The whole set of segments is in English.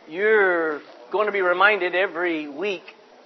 You're going to be reminded every week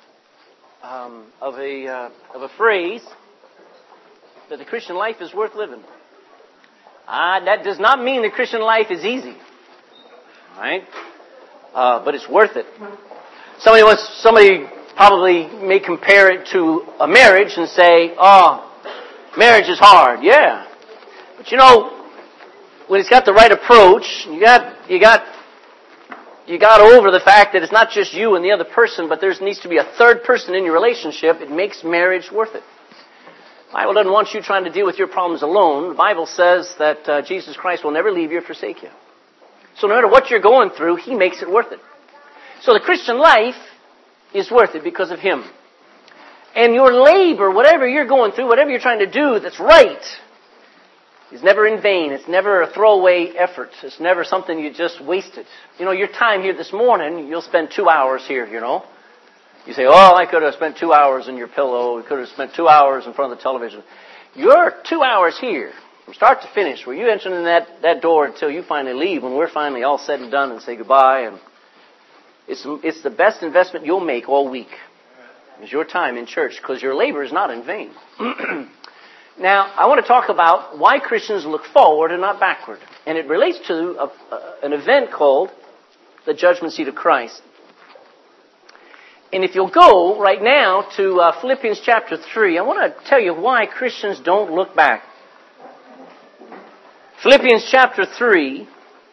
of a phrase that the Christian life is worth living. That does not mean the Christian life is easy, right? But it's worth it. Somebody probably may compare it to a marriage and say, "Oh, marriage is hard." Yeah, but you know, when it's got the right approach, you got over the fact that it's not just you and the other person, but there needs to be a third person in your relationship. It makes marriage worth it. The Bible doesn't want you trying to deal with your problems alone. The Bible says that Jesus Christ will never leave you or forsake you. So no matter what you're going through, He makes it worth it. So the Christian life is worth it because of Him. And your labor, whatever you're going through, whatever you're trying to do that's right, is never in vain. It's never a throwaway effort. It's never something you just wasted. You know, your time here this morning, you'll spend 2 hours here, you know. You say, "Oh, I could have spent 2 hours in your pillow. I could have spent 2 hours in front of the television." Your 2 hours here, from start to finish, where you enter in that door until you finally leave, when we're finally all said and done and say goodbye, and it's the best investment you'll make all week, is your time in church, because your labor is not in vain. Now, I want to talk about why Christians look forward and not backward. And it relates to an event called the Judgment Seat of Christ. And if you'll go right now to Philippians chapter 3, I want to tell you why Christians don't look back. Philippians chapter 3,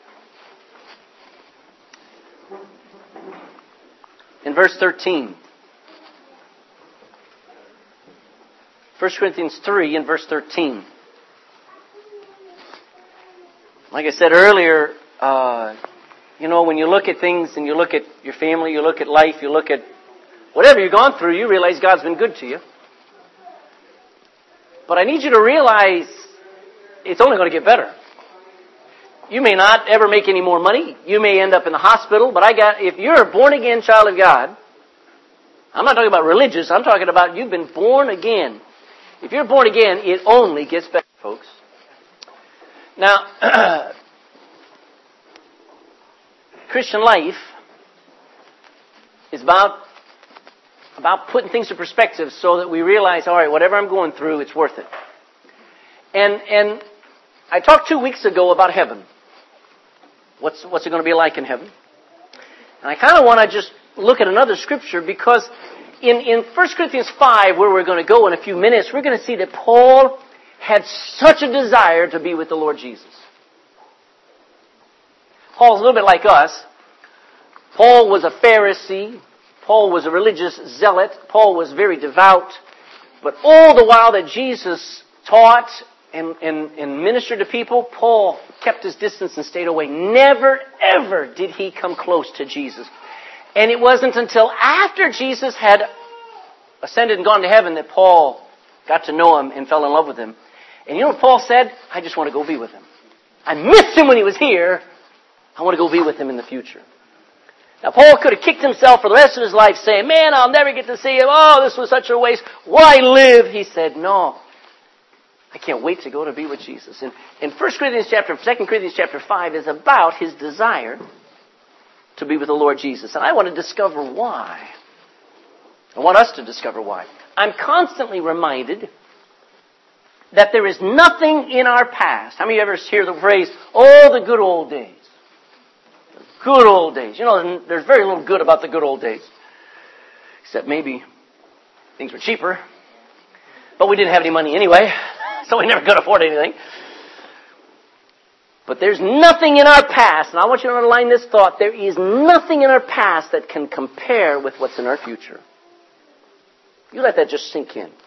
in verse 13. 1 Corinthians 3 and verse 13. Like I said earlier, when you look at things and you look at your family, you look at life, you look at whatever you've gone through, you realize God's been good to you. But I need you to realize it's only going to get better. You may not ever make any more money. You may end up in the hospital. But if you're a born-again child of God, I'm not talking about religious, I'm talking about you've been born again. If you're born again, it only gets better, folks. Now, Christian life is about putting things in perspective so that we realize, all right, whatever I'm going through, it's worth it. And I talked 2 weeks ago about heaven. What's it going to be like in heaven? And I kind of want to just look at another scripture because in 1 Corinthians 5, where we're going to go in a few minutes, we're going to see that Paul had such a desire to be with the Lord Jesus. Paul's a little bit like us. Paul was a Pharisee. Paul was a religious zealot. Paul was very devout. But all the while that Jesus taught and ministered to people, Paul kept his distance and stayed away. Never, ever did he come close to Jesus. And it wasn't until after Jesus had ascended and gone to heaven that Paul got to know Him and fell in love with Him. And you know what Paul said? I just want to go be with Him. I missed Him when He was here. I want to go be with Him in the future. Now, Paul could have kicked himself for the rest of his life saying, "Man, I'll never get to see Him. Oh, this was such a waste. Why live?" He said, "No. I can't wait to go to be with Jesus." And 2 Corinthians chapter 5 is about his desire to be with the Lord Jesus. And I want to discover why. I want us to discover why. I'm constantly reminded that there is nothing in our past. How many of you ever hear the phrase, "Oh, the good old days"? The good old days. You know, there's very little good about the good old days. Except maybe things were cheaper. But we didn't have any money anyway, so we never could afford anything. But there's nothing in our past, and I want you to underline this thought, there is nothing in our past that can compare with what's in our future. You let that just sink in.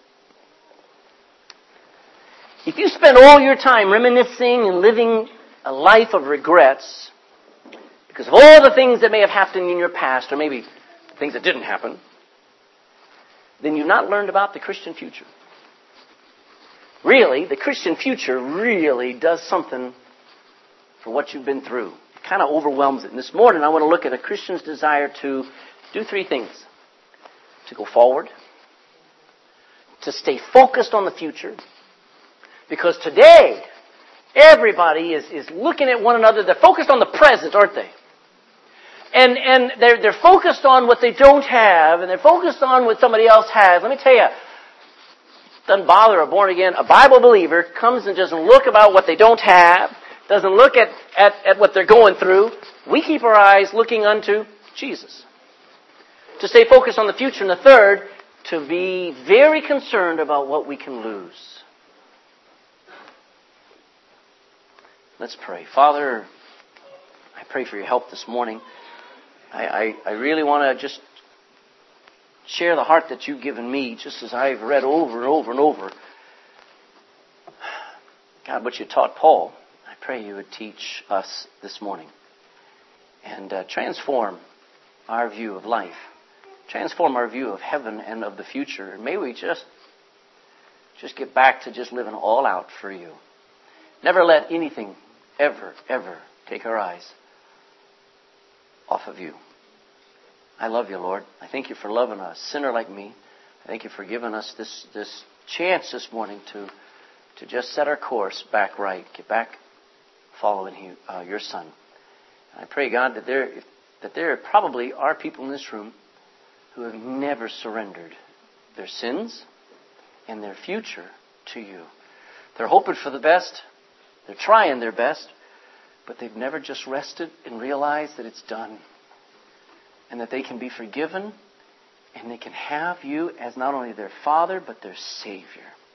If you spend all your time reminiscing and living a life of regrets because of all the things that may have happened in your past, or maybe things that didn't happen, then you've not learned about the Christian future. Really, the Christian future really does something for what you've been through. It kind of overwhelms it. And this morning I want to look at a Christian's desire to do 3 things. To go forward. To stay focused on the future. Because today, everybody is looking at one another. They're focused on the present, aren't they? And they're focused on what they don't have, and they're focused on what somebody else has. Let me tell you, it doesn't bother a born again, a Bible believer comes and doesn't look about what they don't have, doesn't look at what they're going through. We keep our eyes looking unto Jesus. To stay focused on the future. And the third, to be very concerned about what we can lose. Let's pray. Father, I pray for your help this morning. I really want to just share the heart that you've given me, just as I've read over and over and over. God, what you taught Paul, I pray you would teach us this morning. And transform our view of life. Transform our view of heaven and of the future. And may we just get back to just living all out for you. Never let anything ever take our eyes off of you. I love you, Lord. I thank you for loving a sinner like me. I thank you for giving us this chance this morning to just set our course back right. Get back following you, your Son. And I pray, God, that there probably are people in this room who have never surrendered their sins and their future to you. They're hoping for the best. They're trying their best. But they've never just rested and realized that it's done. And that they can be forgiven. And they can have you as not only their Father, but their Savior.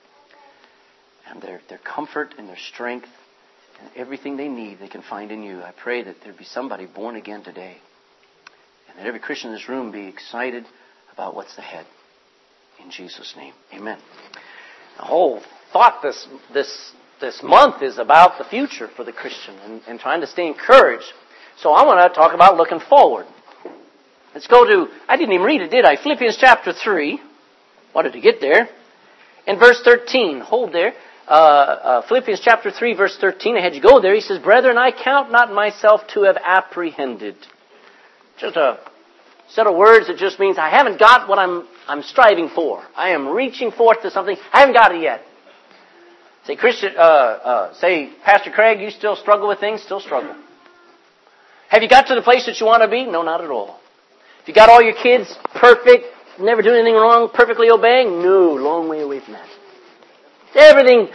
And their comfort and their strength and everything they need they can find in you. I pray that there be somebody born again today. And that every Christian in this room be excited about what's ahead. In Jesus' name. Amen. The whole thought this month is about the future for the Christian and trying to stay encouraged. So I want to talk about looking forward. Let's go to, I didn't even read it, did I? Philippians chapter 3. Wanted to get there. In verse 13. Hold there. Philippians chapter 3, verse 13. I had you go there. He says, Brethren, I count not myself to have apprehended. Just a set of words that just means I haven't got what I'm striving for. I am reaching forth to something. I haven't got it yet. Say, say, Pastor Craig, you still struggle with things? Still struggle. Have you got to the place that you want to be? No, not at all. Have you got all your kids perfect, never doing anything wrong, perfectly obeying? No, long way away from that. Everything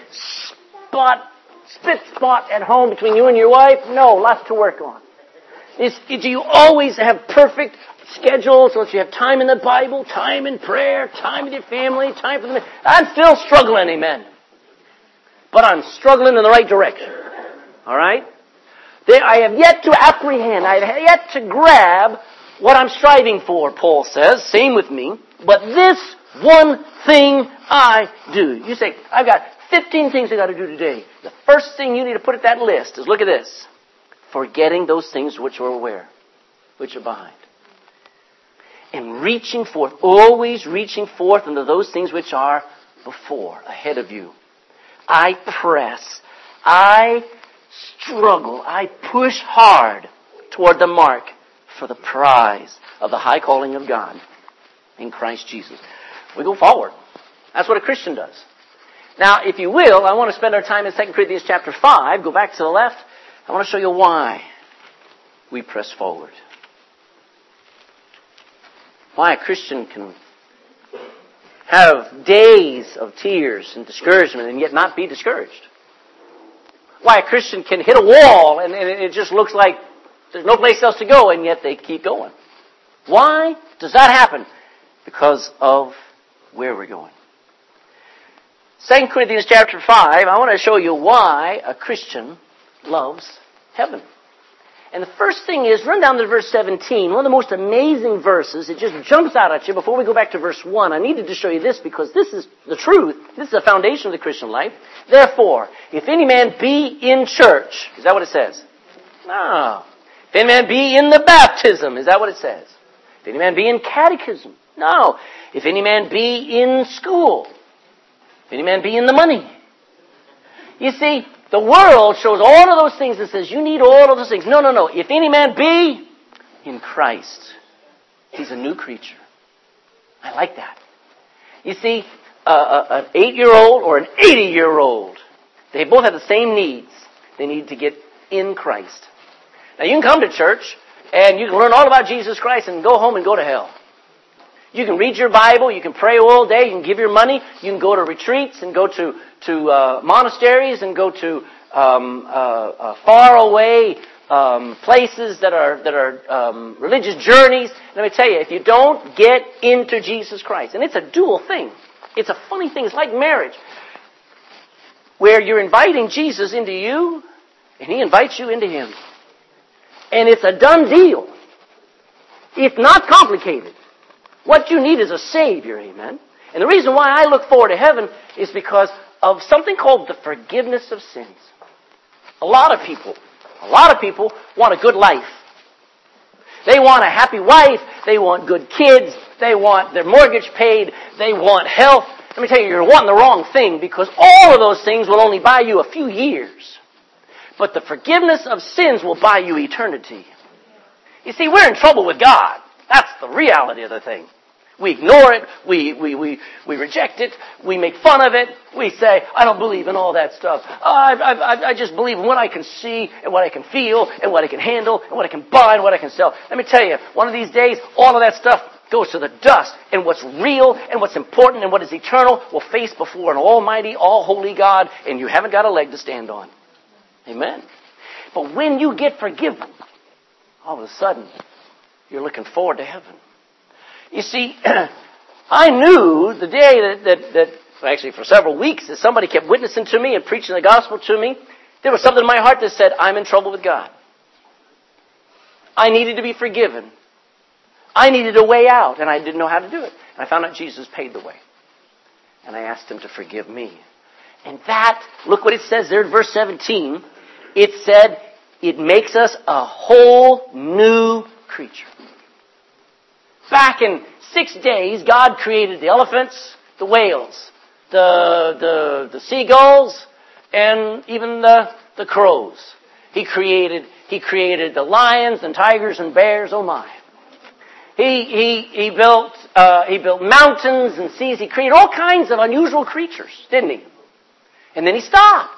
spit spot at home between you and your wife? No, lots to work on. Do you always have perfect schedules so that you have time in the Bible, time in prayer, time with your family, time for the... I'm still struggling, amen. But I'm struggling in the right direction. All right? I have yet to apprehend. I have yet to grab what I'm striving for, Paul says. Same with me. But this one thing I do. You say, I've got 15 things I've got to do today. The first thing you need to put at that list is, look at this. Forgetting those things which are where? Which are behind. And reaching forth, always reaching forth into those things which are before, ahead of you. I press. I struggle. I push hard toward the mark for the prize of the high calling of God in Christ Jesus. We go forward. That's what a Christian does. Now, if you will, I want to spend our time in 2 Corinthians chapter 5. Go back to the left. I want to show you why we press forward. Why a Christian can have days of tears and discouragement and yet not be discouraged. Why a Christian can hit a wall and it just looks like there's no place else to go and yet they keep going. Why does that happen? Because of where we're going. 2 Corinthians chapter 5, I want to show you why a Christian loves heaven. And the first thing is, run down to verse 17, one of the most amazing verses. It just jumps out at you. Before we go back to verse 1, I needed to show you this because this is the truth. This is the foundation of the Christian life. Therefore, if any man be in church, is that what it says? No. If any man be in the baptism, is that what it says? If any man be in catechism, no. If any man be in school, if any man be in the money. You see, the world shows all of those things and says, you need all of those things. No, no, no. If any man be in Christ, he's a new creature. I like that. You see, an 8-year-old or an 80-year-old, they both have the same needs. They need to get in Christ. Now, you can come to church. and you can learn all about Jesus Christ and go home and go to hell. You can read your Bible, you can pray all day, you can give your money, you can go to retreats and go to monasteries and go to far away places that are religious journeys. Let me tell you, if you don't get into Jesus Christ, and it's a dual thing. It's a funny thing. It's like marriage, where you're inviting Jesus into you, and He invites you into Him. And it's a done deal. It's not complicated. What you need is a Savior, amen? And the reason why I look forward to heaven is because of something called the forgiveness of sins. A lot of people want a good life. They want a happy wife. They want good kids. They want their mortgage paid. They want health. Let me tell you, you're wanting the wrong thing, because all of those things will only buy you a few years. But the forgiveness of sins will buy you eternity. You see, we're in trouble with God. That's the reality of the thing. We ignore it. We reject it. We make fun of it. We say, I don't believe in all that stuff. I just believe in what I can see and what I can feel and what I can handle and what I can buy and what I can sell. Let me tell you, one of these days, all of that stuff goes to the dust, and what's real and what's important and what is eternal will face before an almighty, all-holy God, and you haven't got a leg to stand on. Amen. But when you get forgiven, all of a sudden, you're looking forward to heaven. You see, I knew the day that actually for several weeks, that somebody kept witnessing to me and preaching the gospel to me, there was something in my heart that said, I'm in trouble with God. I needed to be forgiven. I needed a way out, and I didn't know how to do it. And I found out Jesus paid the way. And I asked Him to forgive me. And that, look what it says there in verse 17. It said, it makes us a whole new creature. Back in 6 days, God created the elephants, the whales, the seagulls, and even the crows. He created the lions and tigers and bears. Oh my! He built mountains and seas. He created all kinds of unusual creatures, didn't He? And then He stopped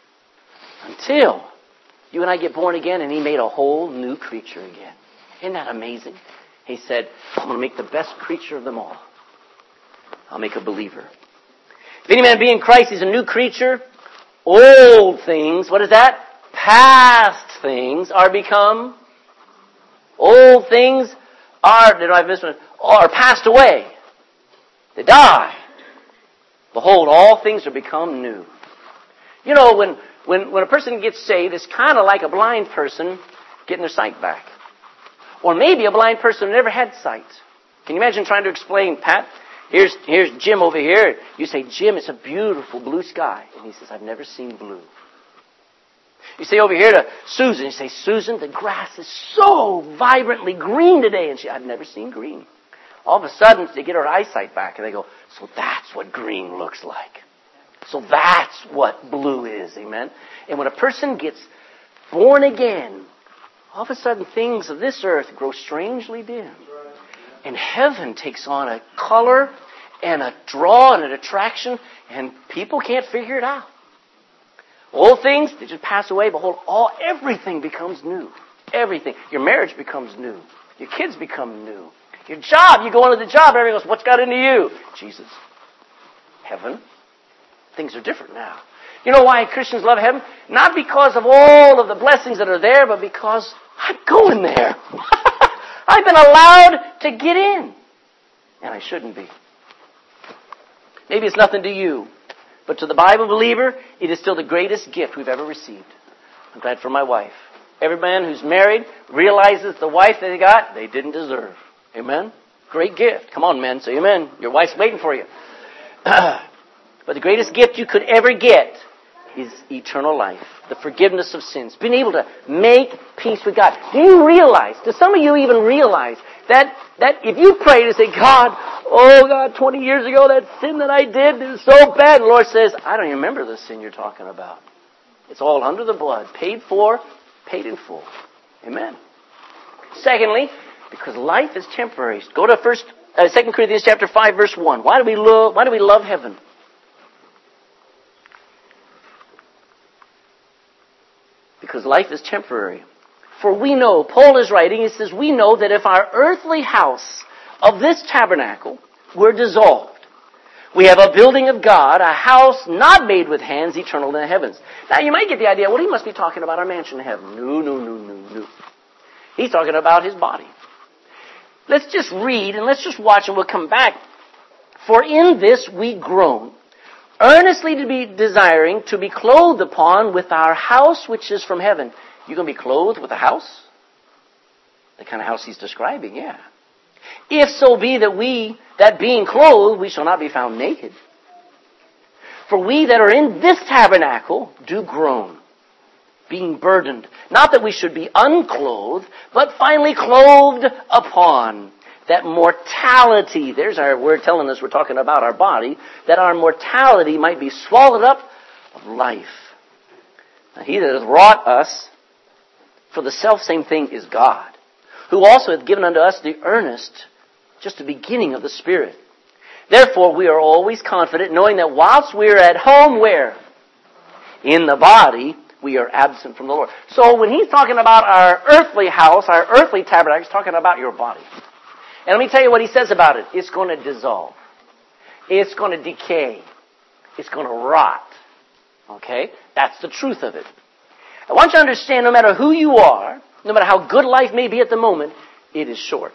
until you and I get born again, and He made a whole new creature again. Isn't that amazing? He said, I'm going to make the best creature of them all. I'll make a believer. If any man be in Christ, he's a new creature. Old things, what is that? Past things are become. Old things are passed away. They die. Behold, all things are become new. You know, when a person gets saved, it's kind of like a blind person getting their sight back. Or maybe a blind person who never had sight. Can you imagine trying to explain, Pat, here's Jim over here. You say, Jim, it's a beautiful blue sky. And he says, I've never seen blue. You say over here to Susan, you say, Susan, the grass is so vibrantly green today. And I've never seen green. All of a sudden, they get her eyesight back and they go, so that's what green looks like. So that's what blue is, amen? And when a person gets born again, all of a sudden things of this earth grow strangely dim. And heaven takes on a color and a draw and an attraction, and people can't figure it out. Old things, they just pass away. Behold, everything becomes new. Everything. Your marriage becomes new. Your kids become new. Your job, you go into the job, everybody goes, what's got into you? Jesus. Heaven. Things are different now. You know why Christians love heaven? Not because of all of the blessings that are there, but because I'm going there. I've been allowed to get in. And I shouldn't be. Maybe it's nothing to you. But to the Bible believer, it is still the greatest gift we've ever received. I'm glad for my wife. Every man who's married realizes the wife they got, they didn't deserve. Amen? Great gift. Come on, men. Say amen. Your wife's waiting for you. But the greatest gift you could ever get is eternal life. The forgiveness of sins. Being able to make peace with God. Do some of you even realize that if you pray to say, God, 20 years ago that sin that I did is so bad. And the Lord says, I don't even remember the sin you're talking about. It's all under the blood. Paid for, paid in full. Amen. Secondly, because life is temporary. Go to 2 Corinthians chapter 5, verse 1. Why do we love heaven? Because life is temporary. For we know, Paul is writing, he says, we know that if our earthly house of this tabernacle were dissolved, we have a building of God, a house not made with hands, eternal in the heavens. Now you might get the idea, well, he must be talking about our mansion in heaven. No. He's talking about his body. Let's just read and let's just watch and we'll come back. For in this we groan, earnestly to be desiring to be clothed upon with our house which is from heaven. You're going to be clothed with a house? The kind of house he's describing, yeah. If so be that being clothed, we shall not be found naked. For we that are in this tabernacle do groan, being burdened. Not that we should be unclothed, but finally clothed upon. That mortality, there's our word telling us we're talking about our body, that our mortality might be swallowed up of life. Now, he that hath wrought us for the selfsame thing is God, who also hath given unto us the earnest, just the beginning of the Spirit. Therefore we are always confident, knowing that whilst we are at home, where? In the body, we are absent from the Lord. So when he's talking about our earthly house, our earthly tabernacle, he's talking about your body. And let me tell you what he says about it. It's going to dissolve. It's going to decay. It's going to rot. Okay? That's the truth of it. I want you to understand, no matter who you are, no matter how good life may be at the moment, it is short.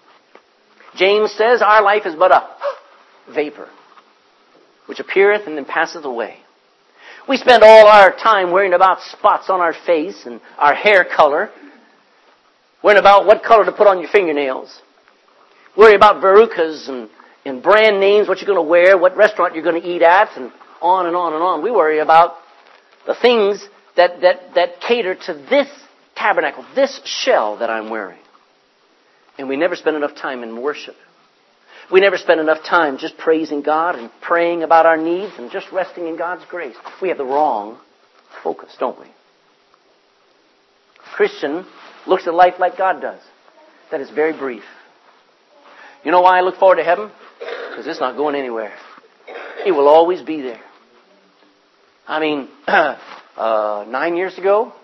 James says our life is but a vapor, which appeareth and then passeth away. We spend all our time worrying about spots on our face and our hair color, worrying about what color to put on your fingernails, worry about verrucas and brand names, what you're going to wear, what restaurant you're going to eat at, and on and on and on. We worry about the things that cater to this tabernacle, this shell that I'm wearing. And we never spend enough time in worship. We never spend enough time just praising God and praying about our needs and just resting in God's grace. We have the wrong focus, don't we? Christian looks at life like God does. That is very brief. You know why I look forward to heaven? Because it's not going anywhere. It will always be there. I mean, 9 years ago,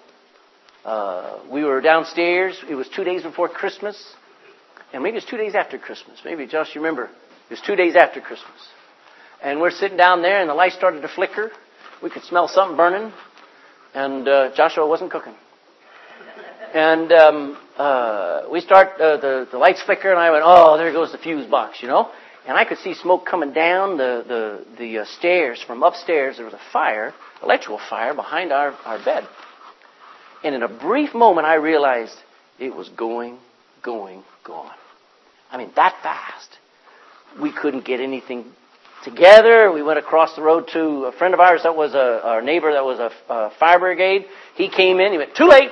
we were downstairs. It was 2 days before Christmas. And maybe it was 2 days after Christmas. Maybe, Josh, you remember. It was 2 days after Christmas. And we're sitting down there and the light started to flicker. We could smell something burning. And Joshua wasn't cooking. And we start, the lights flicker and I went, oh, there goes the fuse box, you know. And I could see smoke coming down the stairs from upstairs. There was a fire, electrical fire, behind our bed. And in a brief moment, I realized it was going, gone. I mean, that fast. We couldn't get anything together. We went across the road to a friend of ours that was our neighbor that was a fire brigade. He came in. He went, too late.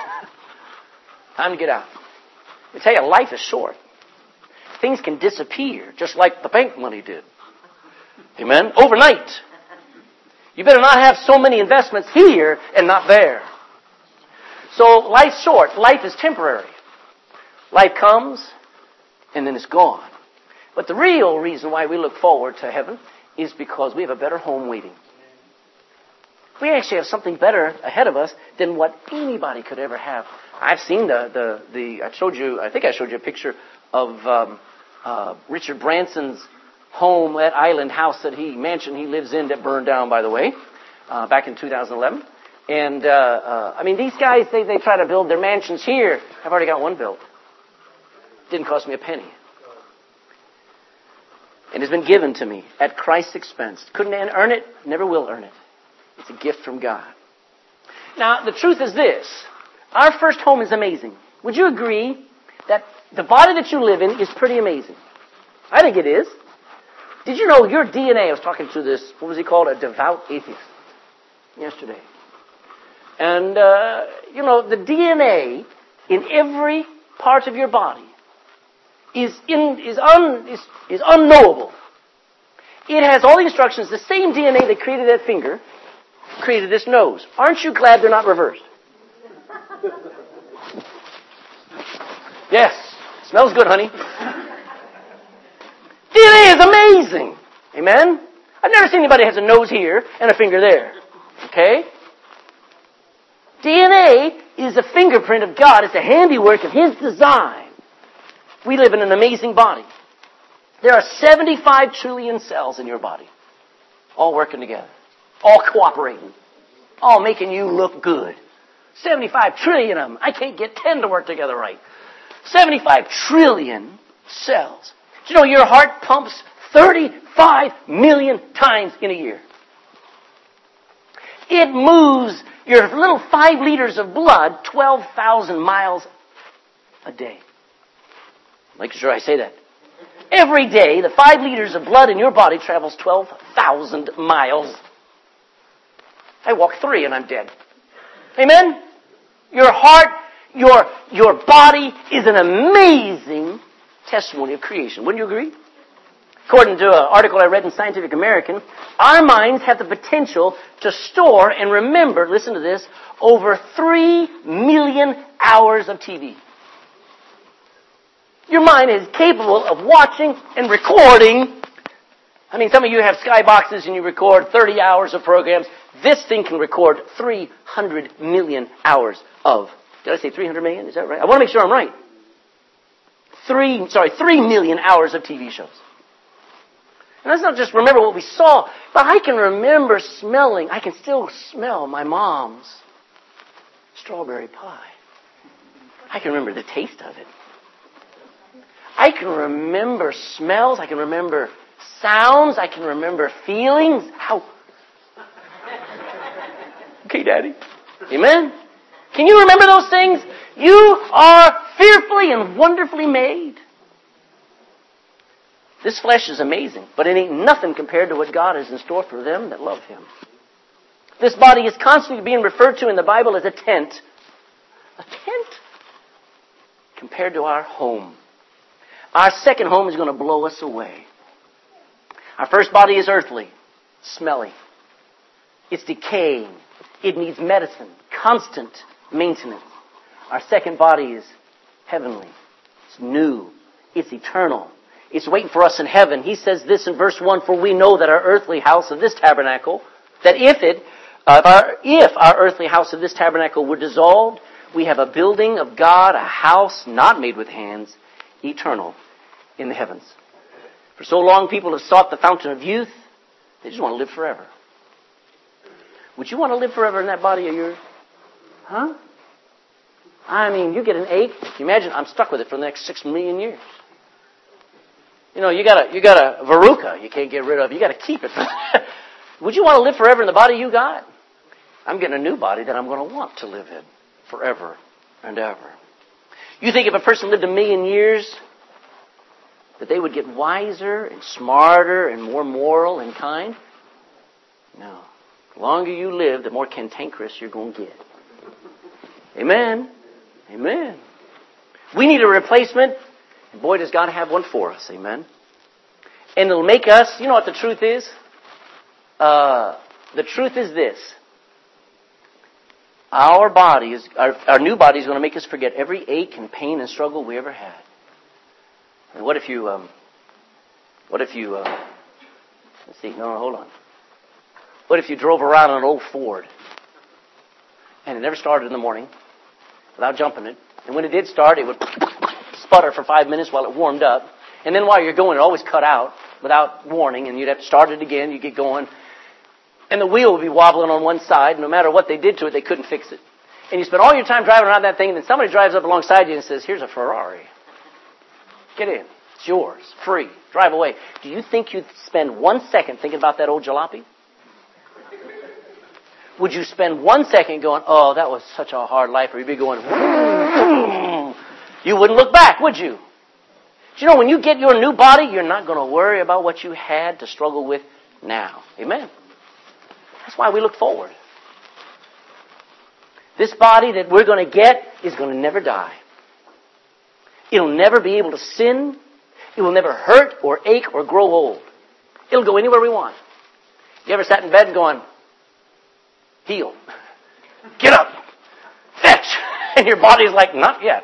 Time to get out. I tell you, life is short. Things can disappear, just like the bank money did. Amen? Overnight. You better not have so many investments here and not there. So life's short. Life is temporary. Life comes and then it's gone. But the real reason why we look forward to heaven is because we have a better home waiting. We actually have something better ahead of us than what anybody could ever have. I've seen I think I showed you a picture of Richard Branson's home, that island house mansion he lives in that burned down, by the way, back in 2011. And, I mean, these guys, they try to build their mansions here. I've already got one built. Didn't cost me a penny. It has been given to me at Christ's expense. Couldn't earn it, never will earn it. It's a gift from God. Now, the truth is this. Our first home is amazing. Would you agree that the body that you live in is pretty amazing? I think it is. Did you know your DNA, I was talking to this, what was he called, a devout atheist, yesterday. And, the DNA in every part of your body is unknowable. It has all the instructions. The same DNA that created that finger created this nose. Aren't you glad they're not reversed? Yes. Smells good, honey. DNA is amazing. Amen? I've never seen anybody who has a nose here and a finger there. Okay? DNA is a fingerprint of God. It's a handiwork of His design. We live in an amazing body. There are 75 trillion cells in your body, all working together, all cooperating, all making you look good. 75 trillion of them. I can't get 10 to work together right. 75 trillion cells. Do you know your heart pumps 35 million times in a year? It moves your little 5 liters of blood 12,000 miles a day. Make sure I say that. Every day, the 5 liters of blood in your body travels 12,000 miles. I walk 3 and I'm dead. Amen? Your heart, your body is an amazing testimony of creation. Wouldn't you agree? According to an article I read in Scientific American, our minds have the potential to store and remember, listen to this, over 3 million hours of TV. Your mind is capable of watching and recording. I mean, some of you have skyboxes and you record 30 hours of programs. This thing can record 300 million hours of. Did I say 300 million? Is that right? I want to make sure I'm right. 3 million hours of TV shows. And let's not just remember what we saw, but I can remember smelling. I can still smell my mom's strawberry pie. I can remember the taste of it. I can remember smells. I can remember sounds. I can remember feelings. How? Okay, Daddy. Amen? Can you remember those things? You are fearfully and wonderfully made. This flesh is amazing, but it ain't nothing compared to what God has in store for them that love Him. This body is constantly being referred to in the Bible as a tent. A tent compared to our home. Our second home is going to blow us away. Our first body is earthly, smelly. It's decaying. It needs medicine, constant maintenance. Our second body is heavenly. It's new. It's eternal. It's waiting for us in heaven. He says this in verse 1, for we know that our earthly house of this tabernacle, that if our earthly house of this tabernacle were dissolved, we have a building of God, a house not made with hands, eternal in the heavens. For so long people have sought the fountain of youth, they just want to live forever. Would you want to live forever in that body of yours? Huh? I mean, you get an ache. Can you imagine? I'm stuck with it for the next 6 million years. You know, you got a verruca you can't get rid of. You got to keep it. Would you want to live forever in the body you got? I'm getting a new body that I'm going to want to live in forever and ever. You think if a person lived 1 million years, that they would get wiser and smarter and more moral and kind? No. The longer you live, the more cantankerous you're going to get. Amen. Amen. We need a replacement. And boy, does God have one for us. Amen. And it'll make us, you know what the truth is? The truth is this. Our new body is going to make us forget every ache and pain and struggle we ever had. And what if you, let's see, no, hold on. What if you drove around an old Ford and it never started in the morning without jumping it? And when it did start, it would sputter for 5 minutes while it warmed up. And then while you're going, it always cut out without warning, and you'd have to start it again. You get going. And the wheel would be wobbling on one side. No matter what they did to it, they couldn't fix it. And you spend all your time driving around that thing, and then somebody drives up alongside you and says, here's a Ferrari. Get in. It's yours. Free. Drive away. Do you think you'd spend 1 second thinking about that old jalopy? Would you spend 1 second going, oh, that was such a hard life? Or you'd be going, you wouldn't look back, would you? Do you know, when you get your new body, you're not going to worry about what you had to struggle with now. Amen. That's why we look forward. This body that we're going to get is going to never die. It'll never be able to sin. It will never hurt or ache or grow old. It'll go anywhere we want. You ever sat in bed and going, heal, get up, fetch, and your body's like, not yet.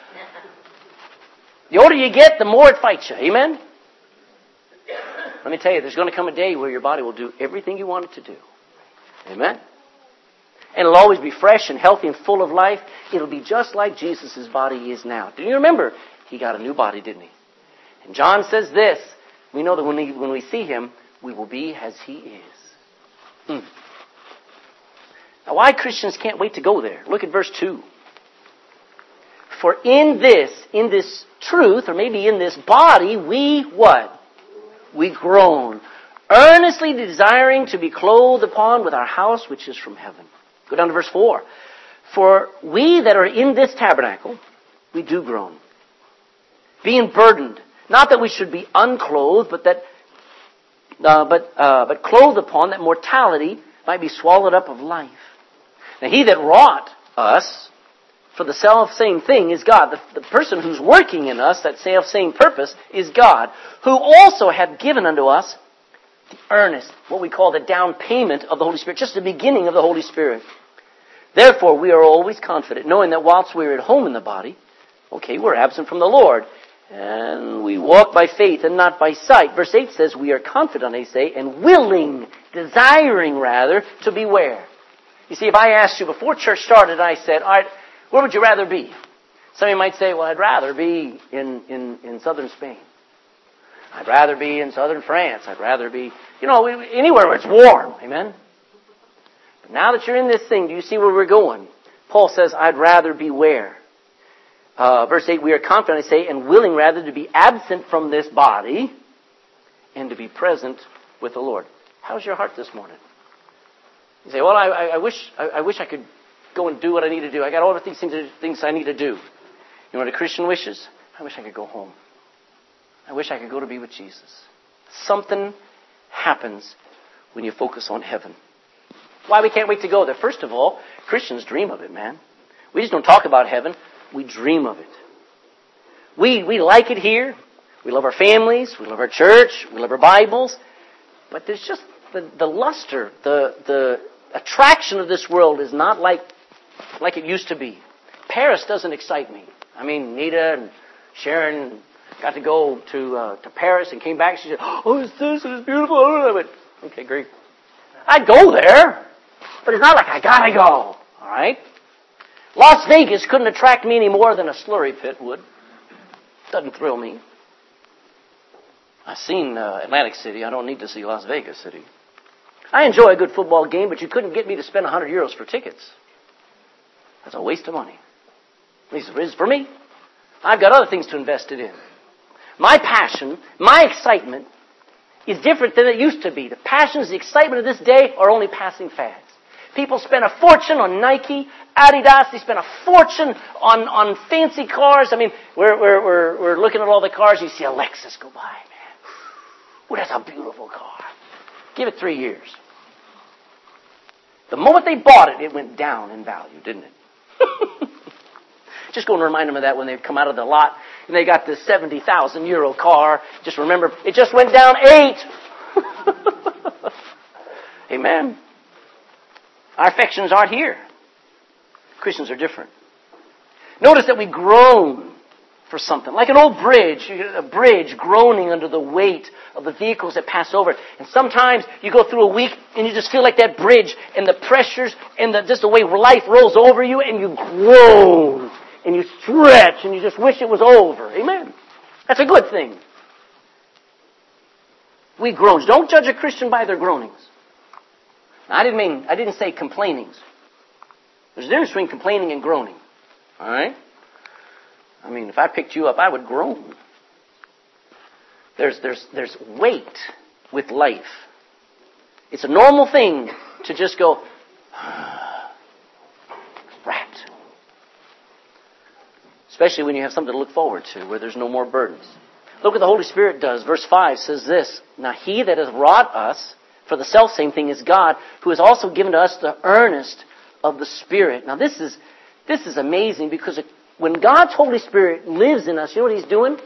The older you get, the more it fights you. Amen? Let me tell you, there's going to come a day where your body will do everything you want it to do. Amen? And it'll always be fresh and healthy and full of life. It'll be just like Jesus' body is now. Do you remember? He got a new body, didn't he? And John says this. We know that when we see him, we will be as he is. Now, why Christians can't wait to go there? Look at verse 2. For in this truth, or maybe in this body, we what? We groan, earnestly desiring to be clothed upon with our house which is from heaven. Go down to verse 4. For we that are in this tabernacle, we do groan, being burdened, not that we should be unclothed, but clothed upon, that mortality might be swallowed up of life. Now he that wrought us for the self-same thing is God. The person who's working in us, that self-same purpose, is God, who also hath given unto us the earnest, what we call the down payment of the Holy Spirit, just the beginning of the Holy Spirit. Therefore, we are always confident, knowing that whilst we are at home in the body, we're absent from the Lord, and we walk by faith and not by sight. Verse 8 says, we are confident, they say, and willing, desiring rather, to be where? You see, if I asked you before church started, I said, all right, where would you rather be? Some of you might say, well, I'd rather be in southern Spain. I'd rather be in southern France. I'd rather be, anywhere where it's warm. Amen? But now that you're in this thing, do you see where we're going? Paul says, I'd rather be where? Verse 8, we are confident, I say, and willing rather to be absent from this body and to be present with the Lord. How's your heart this morning? You say, well, I wish I could go and do what I need to do. I got all of these things I need to do. You know what a Christian wishes? I wish I could go home. I wish I could go to be with Jesus. Something happens when you focus on heaven. Why we can't wait to go there? First of all, Christians dream of it, man. We just don't talk about heaven. We dream of it. We like it here. We love our families. We love our church. We love our Bibles. But there's just the luster, the attraction of this world is not like it used to be. Paris doesn't excite me. I mean, Nita and Sharon got to go to Paris and came back. She said, oh, it's this, it's beautiful. I went, okay, great. I'd go there, but it's not like I gotta go. All right? Las Vegas couldn't attract me any more than a slurry pit would. Doesn't thrill me. I've seen Atlantic City. I don't need to see Las Vegas City. I enjoy a good football game, but you couldn't get me to spend €100 for tickets. That's a waste of money. At least it is for me. I've got other things to invest it in. My passion, my excitement is different than it used to be. The passions, the excitement of this day are only passing fads. People spend a fortune on Nike, Adidas. They spend a fortune on fancy cars. I mean, we're looking at all the cars. You see a Lexus go by, man. Ooh, that's a beautiful car. Give it 3 years. The moment they bought it, it went down in value, didn't it? Just go and remind them of that when they come out of the lot and they got this €70,000 car. Just remember, it just went down 8. Amen. Our affections aren't here. Christians are different. Notice that we groan for something. Like an old bridge, a bridge groaning under the weight of the vehicles that pass over it. And sometimes you go through a week and you just feel like that bridge and the pressures and just the way life rolls over you and you groan and you stretch and you just wish it was over. Amen. That's a good thing. We groan. Don't judge a Christian by their groanings. Now, I didn't say complainings. There's a difference between complaining and groaning. All right? I mean, if I picked you up, I would groan. There's weight with life. It's a normal thing to just go, rat. Especially when you have something to look forward to, where there's no more burdens. Look what the Holy Spirit does. Verse 5 says this, now he that hath wrought us for the selfsame thing is God, who has also given to us the earnest of the Spirit. Now this is amazing, because when God's Holy Spirit lives in us, you know what He's doing?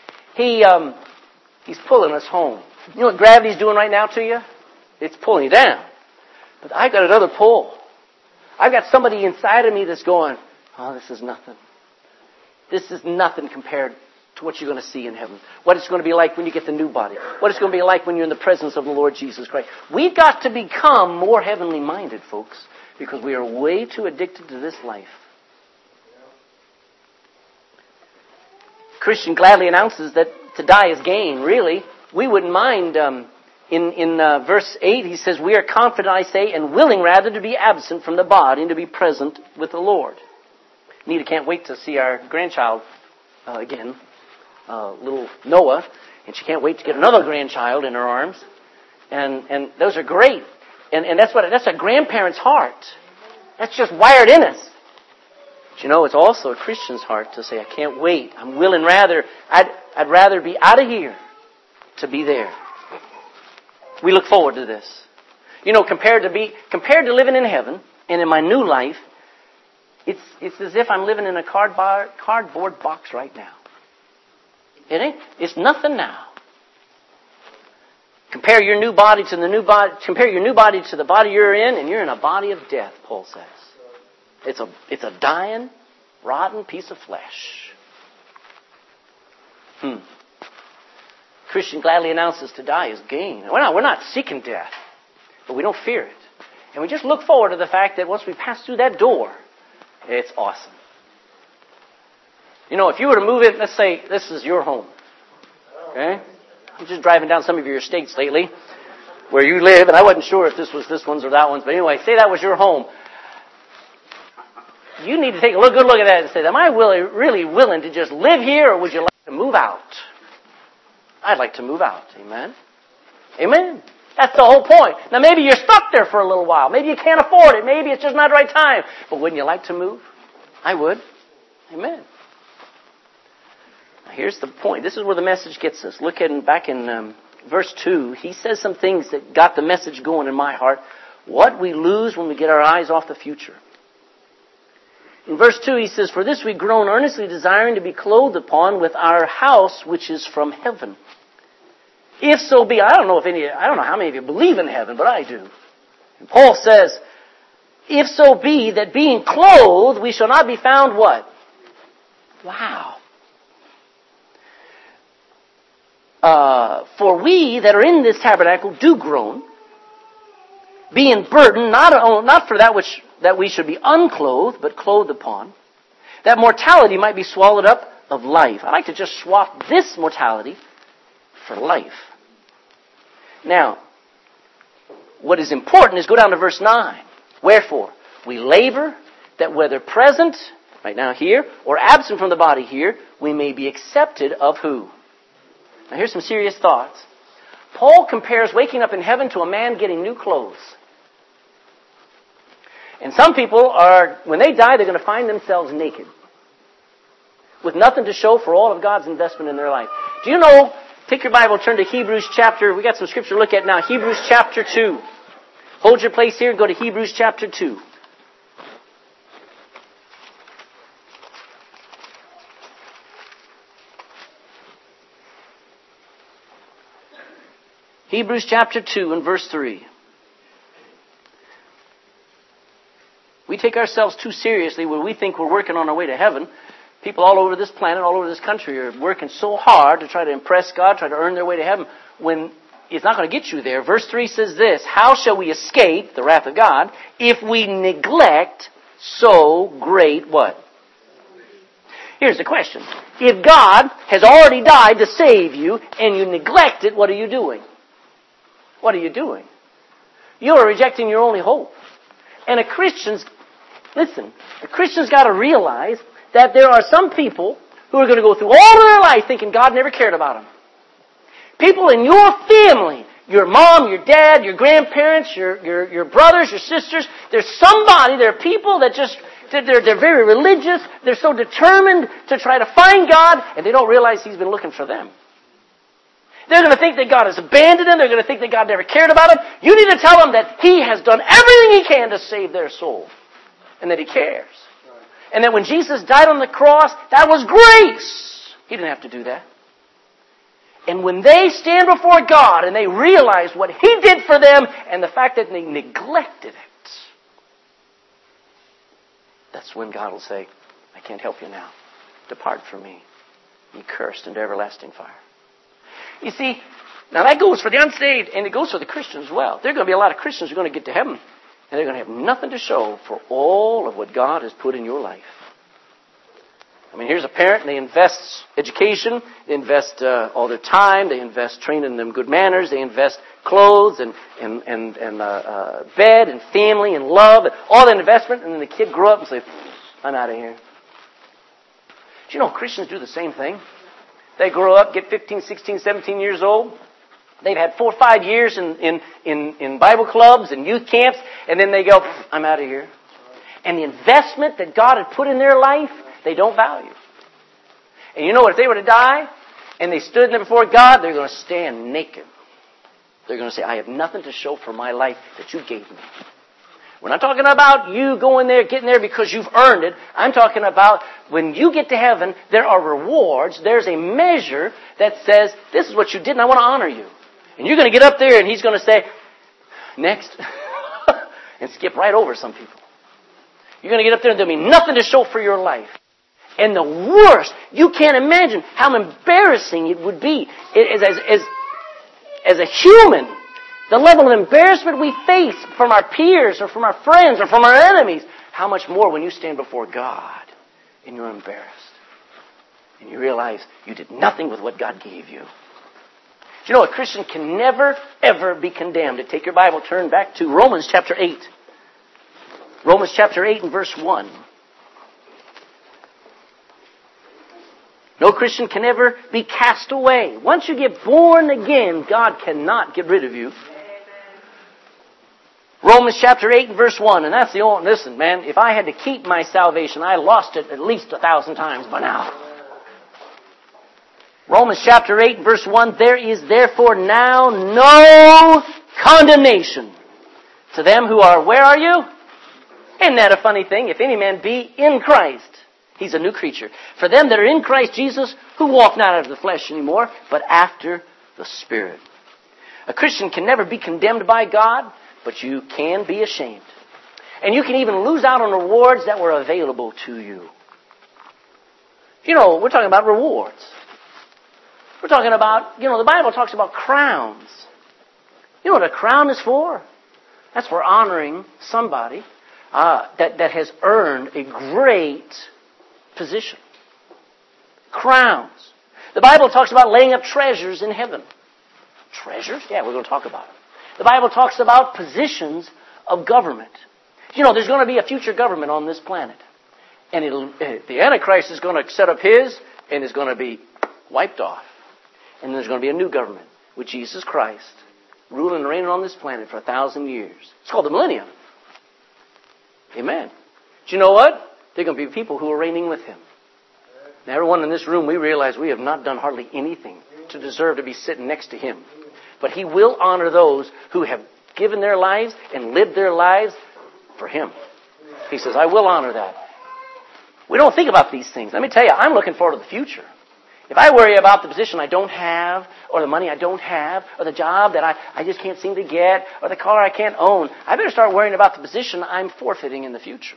He's pulling us home. You know what gravity's doing right now to you? It's pulling you down. But I've got another pull. I've got somebody inside of me that's going, oh, this is nothing. This is nothing compared to what you're going to see in heaven. What it's going to be like when you get the new body. What it's going to be like when you're in the presence of the Lord Jesus Christ. We've got to become more heavenly minded, folks. Because we are way too addicted to this life. Christian gladly announces that to die is gain, really. We wouldn't mind. In verse 8, he says, we are confident, I say, and willing rather to be absent from the body and to be present with the Lord. Nita can't wait to see our grandchild again, little Noah, and she can't wait to get another grandchild in her arms. And those are great. And that's a grandparent's heart. That's just wired in us. But you know, it's also a Christian's heart to say, I can't wait. I'm willing rather, I'd rather be out of here to be there. We look forward to this. You know, compared to living in heaven and in my new life, it's as if I'm living in a cardboard box right now. It ain't. It's nothing now. Compare your new body to the new body. Compare your new body to the body you're in, and you're in a body of death. Paul says, it's a dying, rotten piece of flesh. Christian gladly announces to die is gain. We're not seeking death, but we don't fear it. And we just look forward to the fact that once we pass through that door, it's awesome. You know, if you were to move in, let's say this is your home. Okay? I'm just driving down some of your estates lately where you live, and I wasn't sure if this was this one's or that one's, but anyway, say that was your home. You need to take a good look at that and say, am I really willing to just live here, or would you like to move out? I'd like to move out. Amen? Amen. That's the whole point. Now maybe you're stuck there for a little while. Maybe you can't afford it. Maybe it's just not the right time. But wouldn't you like to move? I would. Amen. Now here's the point. This is where the message gets us. Look at back in verse 2. He says some things that got the message going in my heart. What we lose when we get our eyes off the future. In verse 2 he says, for this we groan earnestly desiring to be clothed upon with our house which is from heaven. If so be, I don't know how many of you believe in heaven, but I do. And Paul says, if so be that being clothed, we shall not be found what? Wow. For we that are in this tabernacle do groan, being burdened, not for that we should be unclothed, but clothed upon, that mortality might be swallowed up of life. I like to just swap this mortality for life. Now, what is important is go down to verse 9. Wherefore, we labor that whether present, right now here, or absent from the body here, we may be accepted of who? Now here's some serious thoughts. Paul compares waking up in heaven to a man getting new clothes. And some people when they die, they're going to find themselves naked. With nothing to show for all of God's investment in their life. Do you know, take your Bible, turn to Hebrews chapter, we got some scripture to look at now. Hebrews chapter 2. Hold your place here and go to Hebrews chapter 2. Hebrews chapter 2 and verse 3. We take ourselves too seriously when we think we're working on our way to heaven. People all over this planet, all over this country are working so hard to try to impress God, try to earn their way to heaven, when it's not going to get you there. Verse 3 says this, how shall we escape the wrath of God if we neglect so great what? Here's the question. If God has already died to save you and you neglect it, what are you doing? What are you doing? You're rejecting your only hope. And a Christian's got to realize that there are some people who are going to go through all of their life thinking God never cared about them. People in your family, your mom, your dad, your grandparents, your brothers, your sisters, there are people that they're very religious, they're so determined to try to find God, and they don't realize He's been looking for them. They're going to think that God has abandoned them. They're going to think that God never cared about them. You need to tell them that He has done everything He can to save their soul. And that He cares. And that when Jesus died on the cross, that was grace. He didn't have to do that. And when they stand before God and they realize what He did for them and the fact that they neglected it, that's when God will say, I can't help you now. Depart from me, ye cursed, into everlasting fire. You see, now that goes for the unsaved and it goes for the Christians as well. There are going to be a lot of Christians who are going to get to heaven And they're going to have nothing to show for all of what God has put in your life. I mean, here's a parent, and they invest education, they invest all their time, they invest training them good manners, they invest clothes and bed and family and love, and all that investment, and then the kid grow up and say, I'm out of here. Do you know Christians do the same thing? They grow up, get 15, 16, 17 years old. They've had 4 or 5 years in Bible clubs and youth camps, and then they go, I'm out of here. And the investment that God had put in their life, they don't value. And you know what? If they were to die and they stood there before God, they're going to stand naked. They're going to say, I have nothing to show for my life that you gave me. We're not talking about you going there, getting there because you've earned it. I'm talking about when you get to heaven, there are rewards. There's a measure that says, this is what you did and I want to honor you. And you're going to get up there and He's going to say, next, and skip right over some people. You're going to get up there and there'll be nothing to show for your life. And the worst, you can't imagine how embarrassing it would be as a human. The level of embarrassment we face from our peers or from our friends or from our enemies. How much more when you stand before God and you're embarrassed. And you realize you did nothing with what God gave you. Do you know a Christian can never, ever be condemned? Take your Bible, turn back to Romans chapter 8. Romans chapter 8 and verse 1. No Christian can ever be cast away. Once you get born again, God cannot get rid of you. Romans chapter 8 and verse 1. And that's the only, listen, man, if I had to keep my salvation, I lost it at least 1,000 times by now. Romans chapter 8 and verse 1. There is therefore now no condemnation to them who are, where are you? Isn't that a funny thing? If any man be in Christ, he's a new creature. For them that are in Christ Jesus, who walk not after the flesh anymore, but after the Spirit. A Christian can never be condemned by God, but you can be ashamed. And you can even lose out on rewards that were available to you. You know, we're talking about rewards. We're talking about, the Bible talks about crowns. You know what a crown is for? That's for honoring somebody that has earned a great position. Crowns. The Bible talks about laying up treasures in heaven. Treasures? Yeah, we're going to talk about it. The Bible talks about positions of government. There's going to be a future government on this planet. And the Antichrist is going to set up his and is going to be wiped off. And there's going to be a new government with Jesus Christ ruling and reigning on this planet for 1,000 years. It's called the millennium. Amen. Do you know what? There are going to be people who are reigning with Him. Now, everyone in this room, we realize we have not done hardly anything to deserve to be sitting next to Him. But He will honor those who have given their lives and lived their lives for Him. He says, I will honor that. We don't think about these things. Let me tell you, I'm looking forward to the future. If I worry about the position I don't have, or the money I don't have, or the job that I just can't seem to get, or the car I can't own, I better start worrying about the position I'm forfeiting in the future.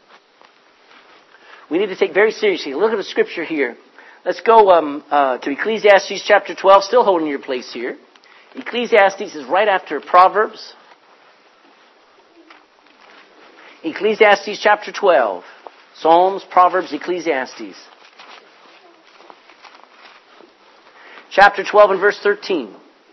We need to take very seriously. Look at the scripture here. Let's go to Ecclesiastes chapter 12, still holding your place here. Ecclesiastes is right after Proverbs. Ecclesiastes chapter 12. Psalms, Proverbs, Ecclesiastes. Chapter 12 and verse 13.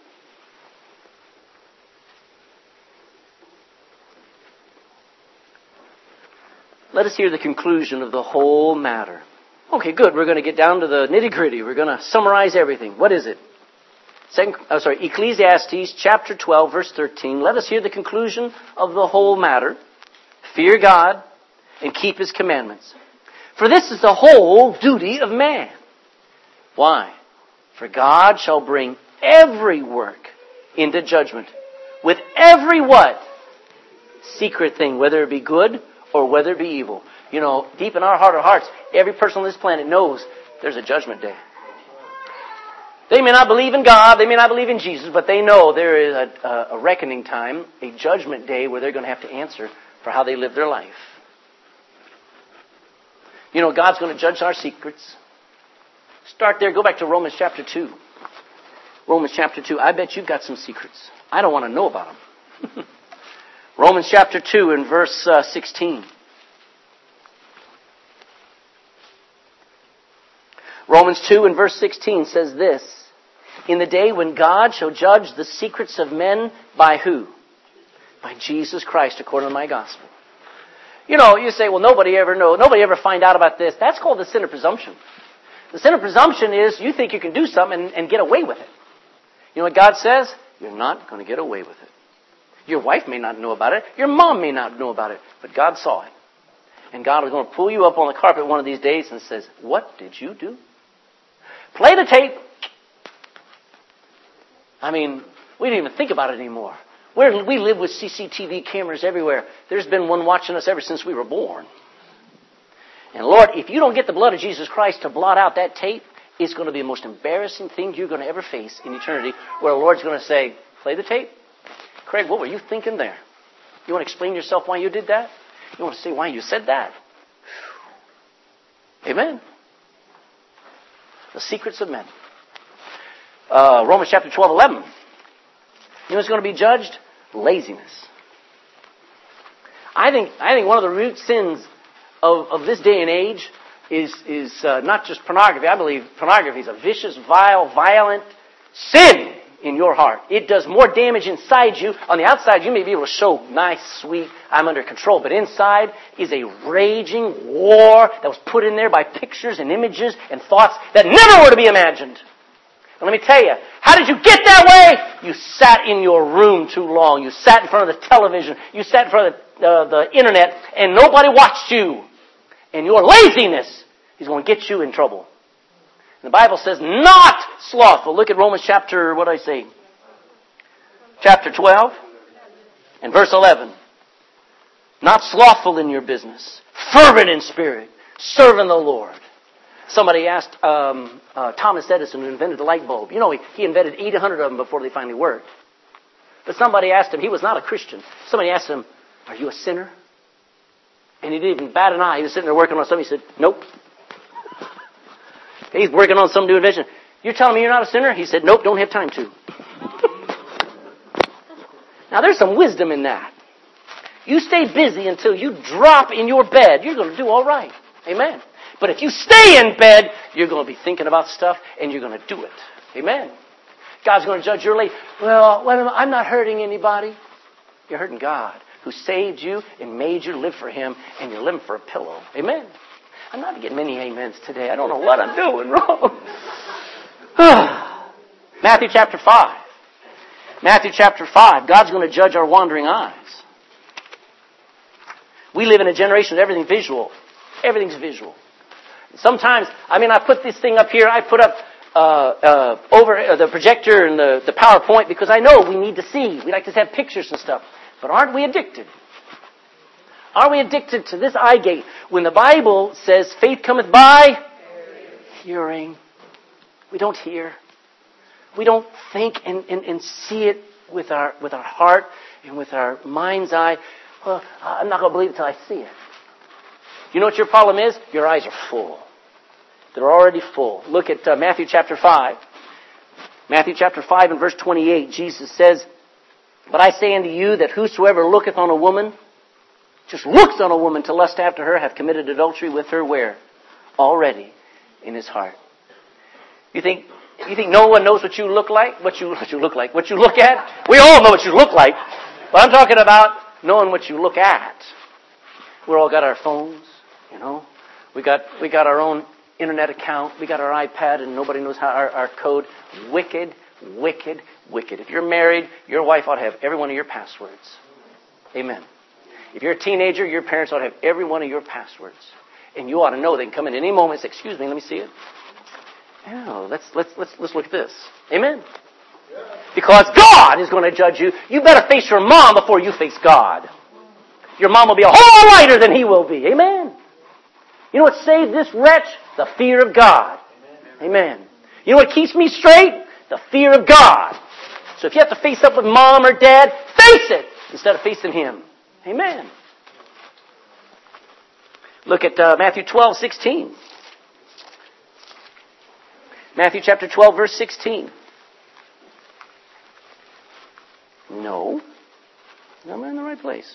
Let us hear the conclusion of the whole matter. Okay, good. We're going to get down to the nitty-gritty. We're going to summarize everything. What is it? Ecclesiastes chapter 12, verse 13. Let us hear the conclusion of the whole matter. Fear God and keep His commandments. For this is the whole duty of man. Why? For God shall bring every work into judgment with every what? Secret thing, whether it be good or whether it be evil. Deep in our heart of hearts, every person on this planet knows there's a judgment day. They may not believe in God, they may not believe in Jesus, but they know there is a reckoning time, a judgment day where they're going to have to answer for how they live their life. God's going to judge our secrets. Start there. Go back to Romans chapter 2. Romans chapter 2. I bet you've got some secrets. I don't want to know about them. Romans chapter 2 and verse 16. Romans 2 and verse 16 says this, in the day when God shall judge the secrets of men by who? By Jesus Christ, according to my gospel. You know, you say, well, nobody ever find out about this. That's called the sin of presumption. The sin of presumption is you think you can do something and get away with it. You know what God says? You're not going to get away with it. Your wife may not know about it. Your mom may not know about it. But God saw it. And God is going to pull you up on the carpet one of these days and says, what did you do? Play the tape. I mean, we don't even think about it anymore. We live with CCTV cameras everywhere. There's been one watching us ever since we were born. And Lord, if you don't get the blood of Jesus Christ to blot out that tape, it's going to be the most embarrassing thing you're going to ever face in eternity, where the Lord's going to say, play the tape. Craig, what were you thinking there? You want to explain yourself why you did that? You want to say why you said that? Amen. The secrets of men. Romans chapter 12:11. You know what's going to be judged? Laziness. I think one of the root sins of this day and age is not just pornography. I believe pornography is a vicious, vile, violent sin in your heart. It does more damage inside you. On the outside, you may be able to show nice, sweet, I'm under control. But inside is a raging war that was put in there by pictures and images and thoughts that never were to be imagined. And let me tell you, how did you get that way? You sat in your room too long. You sat in front of the television. You sat in front of the internet, and nobody watched you. And your laziness is going to get you in trouble. And the Bible says, not slothful. Look at Romans chapter, what did I say? Chapter 12 and verse 11. Not slothful in your business. Fervent in spirit. Serving the Lord. Somebody asked Thomas Edison, who invented the light bulb. You know, he invented 800 of them before they finally worked. But somebody asked him, he was not a Christian. Somebody asked him, are you a sinner? And he didn't even bat an eye. He was sitting there working on something. He said, nope. He's working on some new invention. You're telling me you're not a sinner? He said, nope, don't have time to. Now there's some wisdom in that. You stay busy until you drop in your bed. You're going to do all right. Amen. But if you stay in bed, you're going to be thinking about stuff and you're going to do it. Amen. God's going to judge your life. Well, I'm not hurting anybody. You're hurting God, who saved you and made you live for Him, and you're living for a pillow. Amen. I'm not getting many amens today. I don't know what I'm doing wrong. Matthew chapter 5. Matthew chapter 5. God's going to judge our wandering eyes. We live in a generation of everything visual. Everything's visual. Sometimes, I put this thing up here. I put up over the projector and the PowerPoint because I know we need to see. We like to have pictures and stuff. But aren't we addicted? Are we addicted to this eye gate? When the Bible says faith cometh by hearing. We don't hear. We don't think and see it with our heart and with our mind's eye. Well, I'm not going to believe it until I see it. You know what your problem is? Your eyes are full. They're already full. Look at Matthew chapter 5. Matthew chapter 5 and verse 28. Jesus says, but I say unto you that whosoever looketh on a woman, just looks on a woman to lust after her, hath committed adultery with her where? Already in his heart. You think no one knows what you look like? What you look like? What you look at? We all know what you look like. But I'm talking about knowing what you look at. We all got our phones, you know. We got our own internet account. We got our iPad, and nobody knows how our code. Wicked, wicked, wicked. If you're married, your wife ought to have every one of your passwords. Amen. If you're a teenager, your parents ought to have every one of your passwords. And you ought to know they can come in any moment and say, excuse me, let me see it. Yeah, let's look at this. Amen. Because God is going to judge you. You better face your mom before you face God. Your mom will be a whole lot lighter than he will be. Amen. You know what saved this wretch? The fear of God. Amen. You know what keeps me straight? The fear of God. So if you have to face up with mom or dad, face it instead of facing him. Amen. Look at Matthew 12:16. Matthew chapter 12, verse 16. No. Am I in the right place.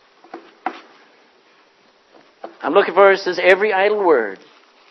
I'm looking for, it says, every idle word.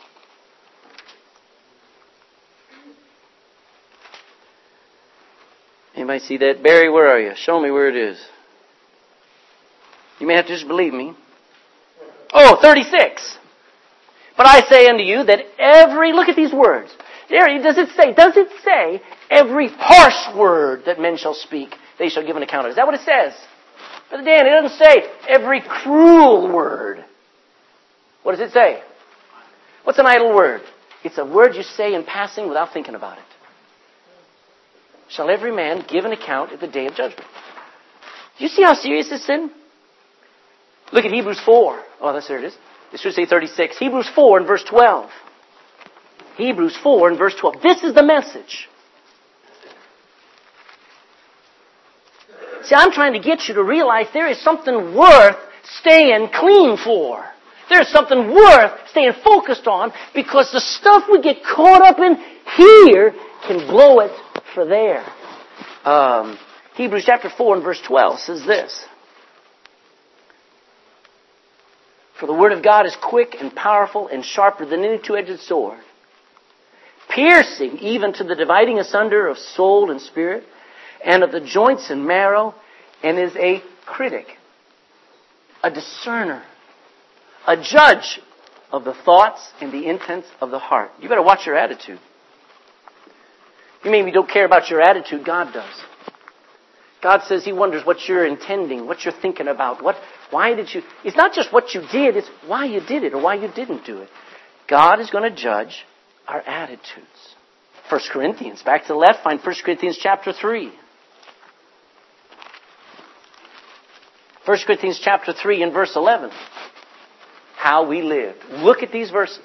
Anybody see that? Barry, where are you? Show me where it is. You may have to just believe me. Oh, 36. But I say unto you that every, look at these words. There, does it say, every harsh word that men shall speak, they shall give an account of? Is that what it says? Brother Dan, it doesn't say every cruel word. What does it say? What's an idle word? It's a word you say in passing without thinking about it. Shall every man give an account at the day of judgment. Do you see how serious this sin? Look at Hebrews 4. Oh, there it is. It should say 36. Hebrews 4 and verse 12. Hebrews 4 and verse 12. This is the message. See, I'm trying to get you to realize there is something worth staying clean for. There's something worth staying focused on, because the stuff we get caught up in here can blow it for there. Hebrews chapter 4 and verse 12 says this. For the word of God is quick and powerful and sharper than any two-edged sword, piercing even to the dividing asunder of soul and spirit, and of the joints and marrow, and is a critic, a discerner, a judge of the thoughts and the intents of the heart. You better watch your attitude. You maybe don't care about your attitude. God does. God says He wonders what you're intending, what you're thinking about. Why did you... It's not just what you did, it's why you did it or why you didn't do it. God is going to judge our attitudes. 1 Corinthians, back to the left, find 1 Corinthians chapter 3. 1 Corinthians chapter 3 and verse 11. How we lived. Look at these verses.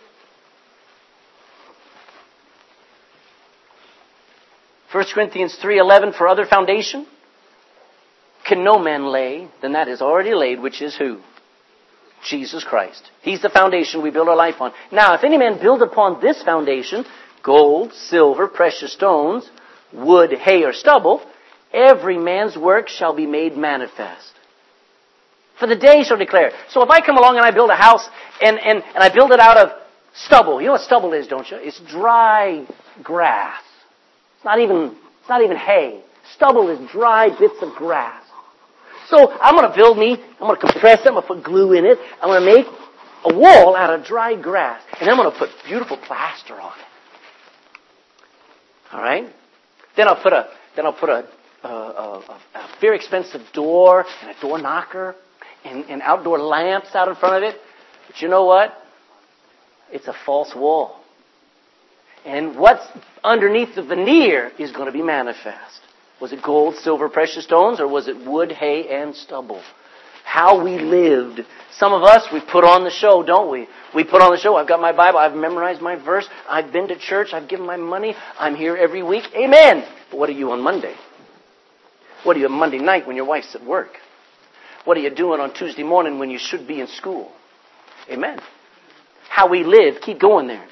1 Corinthians 3:11, for other foundation can no man lay than that is already laid, which is who? Jesus Christ. He's the foundation we build our life on. Now, if any man build upon this foundation, gold, silver, precious stones, wood, hay, or stubble, every man's work shall be made manifest. For the day shall declare. So if I come along and I build a house and I build it out of stubble. You know what stubble is, don't you? It's dry grass. It's not even hay. Stubble is dry bits of grass. So I'm going to compress it, I'm going to put glue in it, I'm going to make a wall out of dry grass, and I'm going to put beautiful plaster on it. All right? Then I'll put a very expensive door and a door knocker and outdoor lamps out in front of it. But you know what? It's a false wall. And what's underneath the veneer is going to be manifest. Was it gold, silver, precious stones, or was it wood, hay, and stubble? How we lived. Some of us, we put on the show, don't we? We put on the show. I've got my Bible. I've memorized my verse. I've been to church. I've given my money. I'm here every week. Amen. But what are you on Monday? What are you on Monday night when your wife's at work? What are you doing on Tuesday morning when you should be in school? Amen. How we live. Keep going there.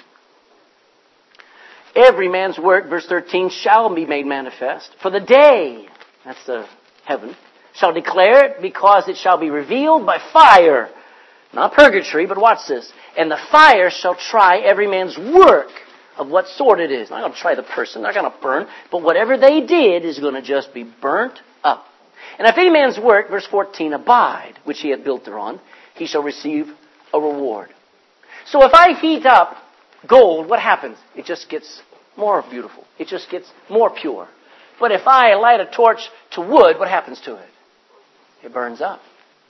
Every man's work, verse 13, shall be made manifest. For the day, that's the heaven, shall declare it, because it shall be revealed by fire. Not purgatory, but watch this. And the fire shall try every man's work of what sort it is. Not going to try the person, not going to burn, but whatever they did is going to just be burnt up. And if any man's work, verse 14, abide, which he hath built thereon, he shall receive a reward. So if I heat up gold, what happens? It just gets more beautiful. It just gets more pure. But if I light a torch to wood, what happens to it? It burns up.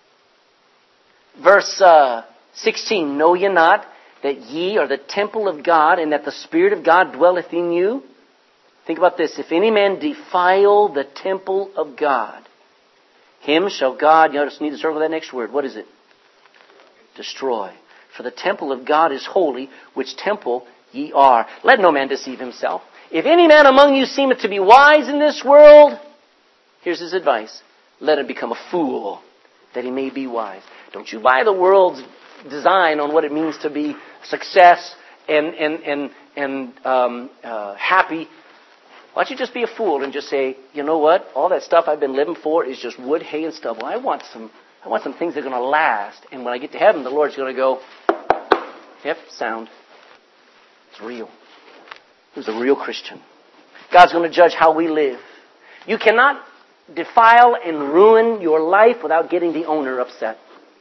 Verse 16, know ye not that ye are the temple of God, and that the Spirit of God dwelleth in you? Think about this. If any man defile the temple of God, him shall God, you just need to circle that next word. What is it? Destroy. For the temple of God is holy, which temple ye are. Let no man deceive himself. If any man among you seemeth to be wise in this world, here's his advice. Let him become a fool, that he may be wise. Don't you buy the world's design on what it means to be success and happy Why don't you just be a fool and just say, you know what? All that stuff I've been living for is just wood, hay, and stubble. I want some things that are going to last. And when I get to heaven, the Lord's going to go, yep, sound. It's real. Who's a real Christian? God's going to judge how we live. You cannot defile and ruin your life without getting the owner upset.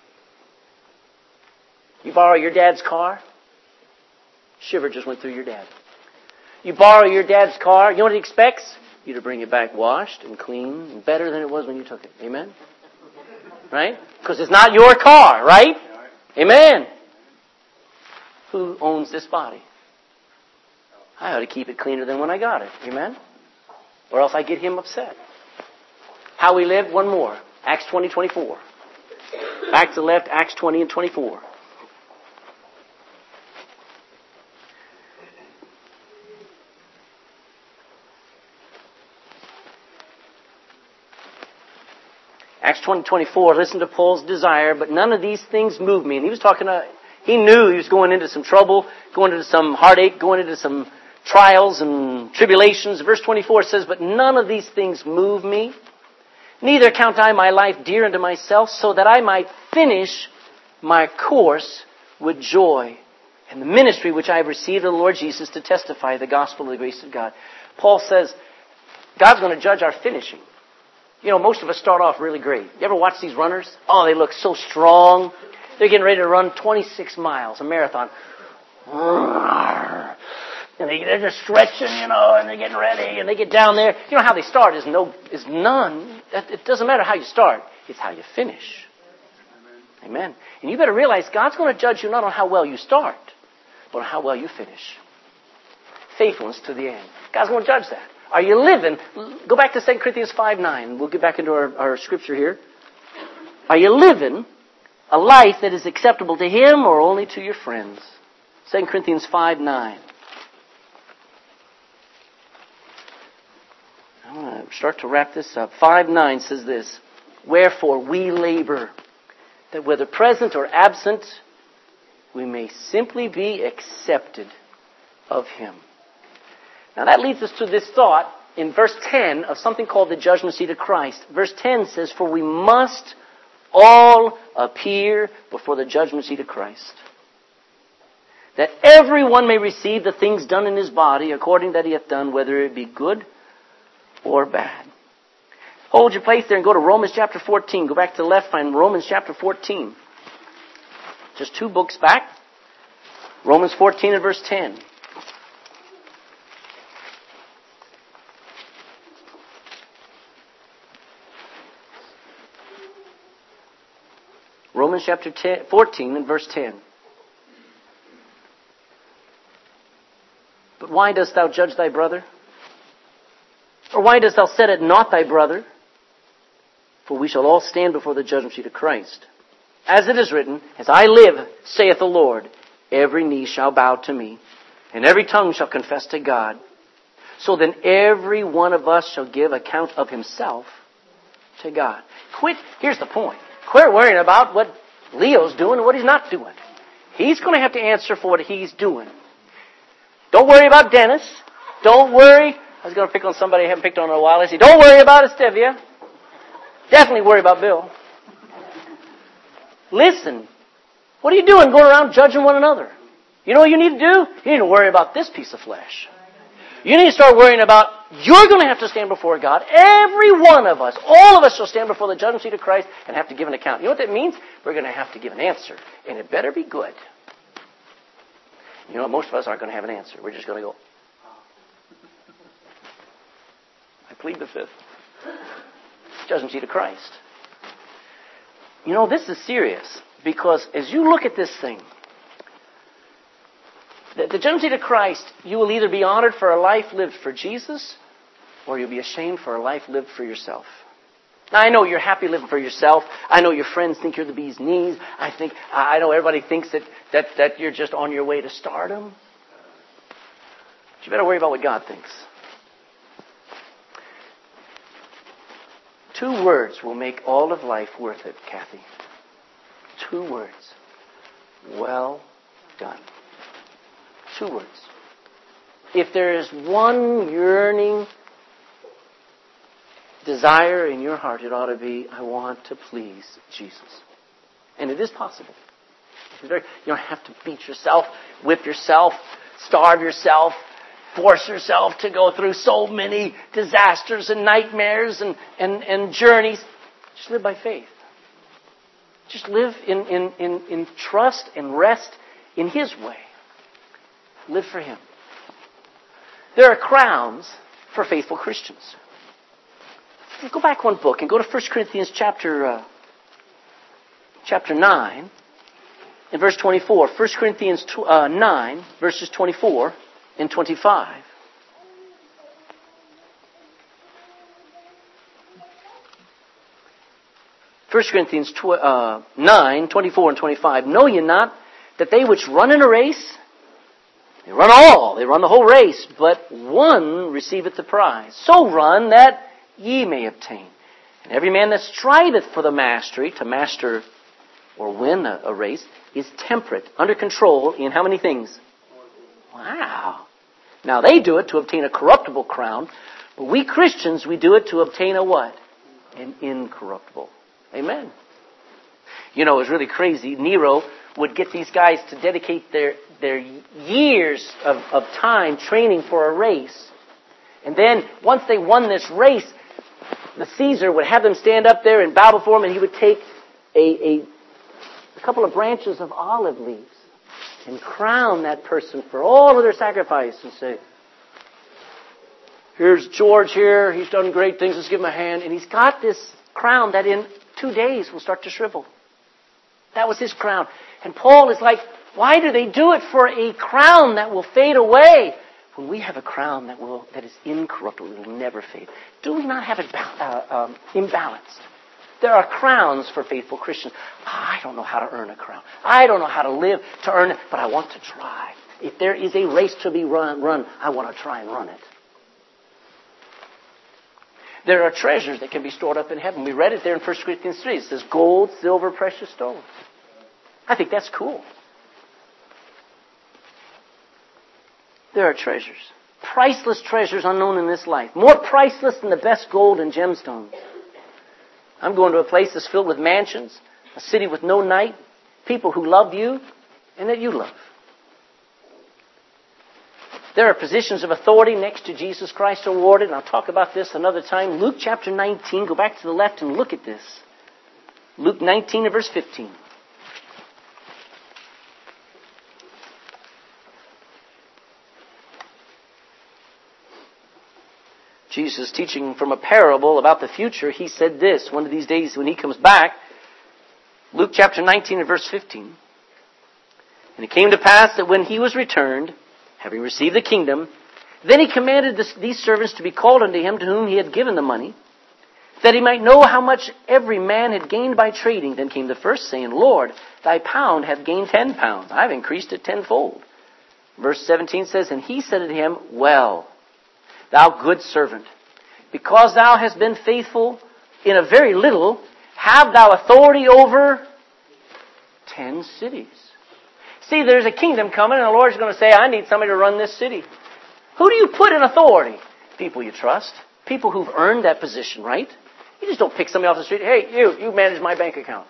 You borrow your dad's car, shiver just went through your dad. You borrow your dad's car, you know what he expects? You to bring it back washed and clean and better than it was when you took it. Amen? Right? Because it's not your car, right? Amen. Who owns this body? I ought to keep it cleaner than when I got it. Amen? Or else I get him upset. How we live, one more. Acts 20:24. Back to the left, Acts 20 and 24. Acts 20:24, listen to Paul's desire, but none of these things move me. And he was he knew he was going into some trouble, going into some heartache, going into some trials and tribulations. Verse 24 says, but none of these things move me. Neither count I my life dear unto myself, so that I might finish my course with joy and the ministry which I have received of the Lord Jesus to testify the gospel of the grace of God. Paul says, God's going to judge our finishing. You know, most of us start off really great. You ever watch these runners? Oh, they look so strong. They're getting ready to run 26 miles, a marathon. And they're just stretching, and they're getting ready, and they get down there. You know how they start is none. It doesn't matter how you start. It's how you finish. Amen. And you better realize God's going to judge you not on how well you start, but on how well you finish. Faithfulness to the end. God's going to judge that. Are you living? Go back to 2 Corinthians 5:9. We'll get back into our scripture here. Are you living a life that is acceptable to Him or only to your friends? 2 Corinthians 5:9. I'm going to start to wrap this up. 5:9 says this, wherefore we labor, that whether present or absent, we may simply be accepted of Him. Now that leads us to this thought in verse 10 of something called the judgment seat of Christ. Verse 10 says, for we must all appear before the judgment seat of Christ, that everyone may receive the things done in his body according that he hath done, whether it be good or bad. Hold your place there and go to Romans chapter 14. Go back to the left, find Romans chapter 14. Just 2 books back. Romans 14 and verse 10. Romans chapter 14 and verse 10. But why dost thou judge thy brother? Or why dost thou set at naught thy brother? For we shall all stand before the judgment seat of Christ. As it is written, as I live, saith the Lord, every knee shall bow to me, and every tongue shall confess to God. So then every one of us shall give account of himself to God. Here's the point. Quit worrying about what Leo's doing and what he's not doing. He's going to have to answer for what he's doing. Don't worry about Dennis. Don't worry. I was going to pick on somebody I haven't picked on in a while. I said, don't worry about Estevia. Definitely worry about Bill. Listen. What are you doing going around judging one another? You know what you need to do? You need to worry about this piece of flesh. You need to start worrying about, you're going to have to stand before God. Every one of us, all of us shall stand before the judgment seat of Christ and have to give an account. You know what that means? We're going to have to give an answer. And it better be good. You know what? Most of us aren't going to have an answer. We're just going to go, I plead the fifth. Judgment seat of Christ. You know, this is serious. Because as you look at this thing, the judgment seat of Christ, you will either be honored for a life lived for Jesus, or you'll be ashamed for a life lived for yourself. Now, I know you're happy living for yourself. I know your friends think you're the bee's knees. I know everybody thinks that you're just on your way to stardom. But you better worry about what God thinks. 2 words will make all of life worth it, Kathy. 2 words. Well done. 2 words. If there is one yearning desire in your heart, it ought to be, I want to please Jesus. And it is possible. You don't have to beat yourself, whip yourself, starve yourself, force yourself to go through so many disasters and nightmares and journeys. Just live by faith. Just live in trust and rest in His way. Live for Him. There are crowns for faithful Christians. Go back one book and go to 1 Corinthians chapter 9 and verse 24. 1 Corinthians 9, verses 24 and 25. First Corinthians 9, 24 and 25. Know ye not that they which run in a race, they run the whole race, but one receiveth the prize. So run that ye may obtain. And every man that striveth for the mastery, to master or win a race, is temperate, under control in how many things? Wow. Now they do it to obtain a corruptible crown, but we Christians, we do it to obtain a what? An incorruptible. Amen. You know, it was really crazy. Nero would get these guys to dedicate their years of time training for a race. And then, once they won this race, the Caesar would have them stand up there and bow before him, and he would take a couple of branches of olive leaves and crown that person for all of their sacrifice and say, here's George here, he's done great things, let's give him a hand. And he's got this crown that in 2 days will start to shrivel. That was his crown. And Paul is like, why do they do it for a crown that will fade away when we have a crown that is incorruptible, it will never fade? Do we not have it imbalanced? There are crowns for faithful Christians. I don't know how to earn a crown. I don't know how to live to earn it, but I want to try. If there is a race to be run, I want to try and run it. There are treasures that can be stored up in heaven. We read it there in 1 Corinthians 3. It says gold, silver, precious stones. I think that's cool. There are treasures. Priceless treasures unknown in this life. More priceless than the best gold and gemstones. I'm going to a place that's filled with mansions, a city with no night, people who love you and that you love. There are positions of authority next to Jesus Christ awarded, and I'll talk about this another time. Luke chapter 19, go back to the left and look at this. Luke 19 and verse 15. Jesus, teaching from a parable about the future, he said this, one of these days when he comes back, Luke chapter 19 and verse 15. And it came to pass that when he was returned, having received the kingdom, then he commanded these servants to be called unto him to whom he had given the money, that he might know how much every man had gained by trading. Then came the first, saying, Lord, thy pound hath gained 10 pounds. I've increased it tenfold. Verse 17 says, and he said unto him, well, thou good servant, because thou hast been faithful in a very little, have thou authority over 10 cities. See, there's a kingdom coming, and the Lord's going to say, I need somebody to run this city. Who do you put in authority? People you trust. People who've earned that position, right? You just don't pick somebody off the street. Hey, you manage my bank account.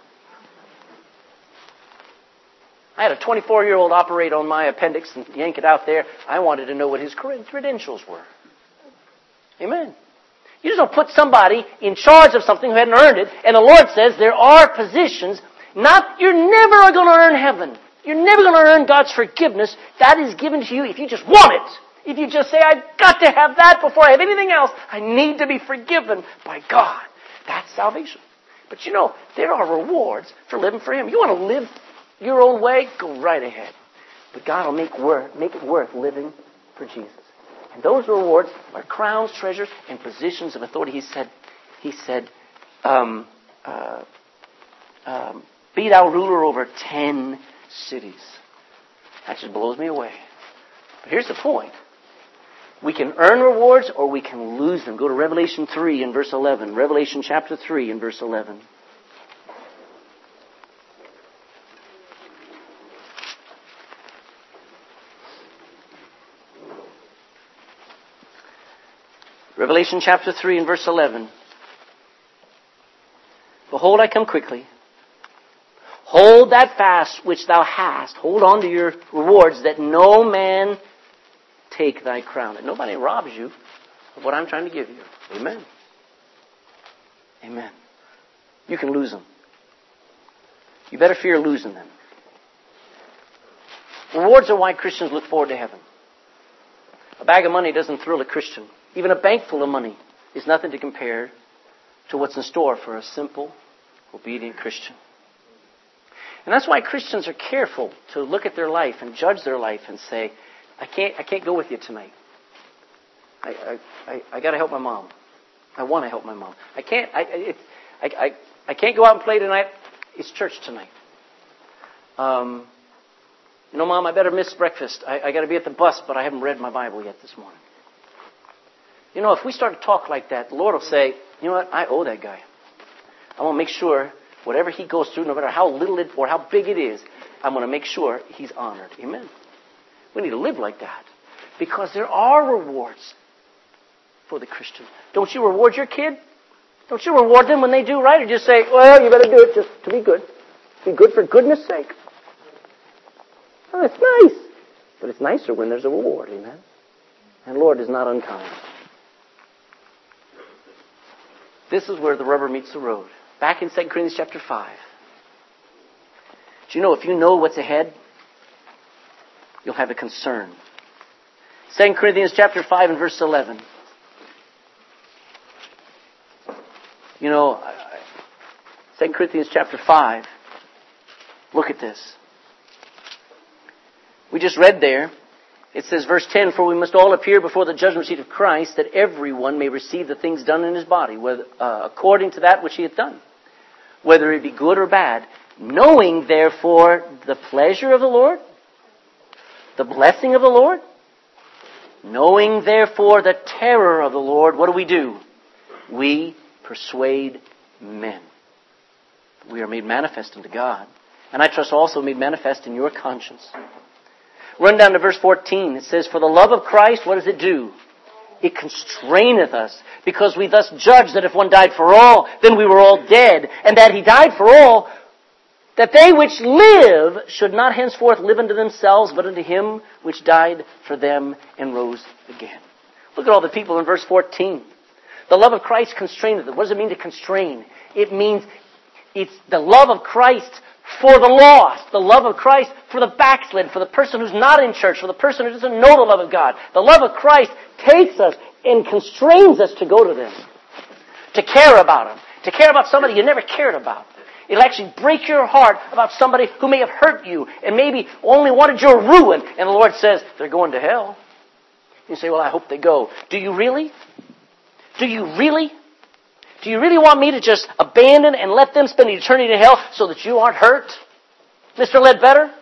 I had a 24-year-old operate on my appendix and yank it out there. I wanted to know what his credentials were. Amen. You just don't put somebody in charge of something who hadn't earned it. And the Lord says there are positions. You're never going to earn heaven. You're never going to earn God's forgiveness. That is given to you if you just want it. If you just say, I've got to have that before I have anything else. I need to be forgiven by God. That's salvation. But you know, there are rewards for living for Him. You want to live your own way? Go right ahead. But God will make it worth living for Jesus. And those rewards are crowns, treasures, and positions of authority. He said, be thou ruler over 10 cities. That just blows me away. But here's the point. We can earn rewards or we can lose them. Go to Revelation 3 and verse 11. Revelation chapter 3 and verse 11. Revelation chapter 3 and verse 11. Behold, I come quickly. Hold that fast which thou hast. Hold on to your rewards, that no man take thy crown. And nobody robs you of what I'm trying to give you. Amen. Amen. You can lose them. You better fear losing them. Rewards are why Christians look forward to heaven. A bag of money doesn't thrill a Christian. Even a bank full of money is nothing to compare to what's in store for a simple, obedient Christian. And that's why Christians are careful to look at their life and judge their life and say, I can't go with you tonight. I got to help my mom. I want to help my mom. I can't go out and play tonight. It's church tonight. Mom, I better miss breakfast. I got to be at the bus, but I haven't read my Bible yet this morning. If we start to talk like that, the Lord will say, you know what? I owe that guy. I want to make sure whatever he goes through, no matter how little it or how big it is, I'm going to make sure he's honored. Amen. We need to live like that because there are rewards for the Christian. Don't you reward your kid? Don't you reward them when they do right? Or just say, well, you better do it just to be good. Be good for goodness sake. Oh, it's nice. But it's nicer when there's a reward. Amen. And the Lord is not unkind. This is where the rubber meets the road. Back in 2 Corinthians chapter 5. Do you know if you know what's ahead, you'll have a concern. 2 Corinthians chapter 5 and verse 11. 2 Corinthians chapter 5. Look at this. We just read there. It says, verse 10, for we must all appear before the judgment seat of Christ, that everyone may receive the things done in his body, whether, according to that which he hath done, whether it be good or bad, knowing, therefore, the pleasure of the Lord, the blessing of the Lord, knowing, therefore, the terror of the Lord, what do? We persuade men. We are made manifest unto God, and I trust also made manifest in your conscience. Run down to verse 14. It says, for the love of Christ, what does it do? It constraineth us, because we thus judge that if one died for all, then we were all dead, and that he died for all, that they which live should not henceforth live unto themselves, but unto him which died for them and rose again. Look at all the people in verse 14. The love of Christ constraineth us. What does it mean to constrain? It means it's the love of Christ for the lost, the love of Christ for the backslid, for the person who's not in church, for the person who doesn't know the love of God. The love of Christ takes us and constrains us to go to them, to care about them, to care about somebody you never cared about. It'll actually break your heart about somebody who may have hurt you and maybe only wanted your ruin. And the Lord says, they're going to hell. You say, well, I hope they go. Do you really? Do you really? Do you really want me to just abandon and let them spend eternity in hell so that you aren't hurt? Mr. Ledbetter?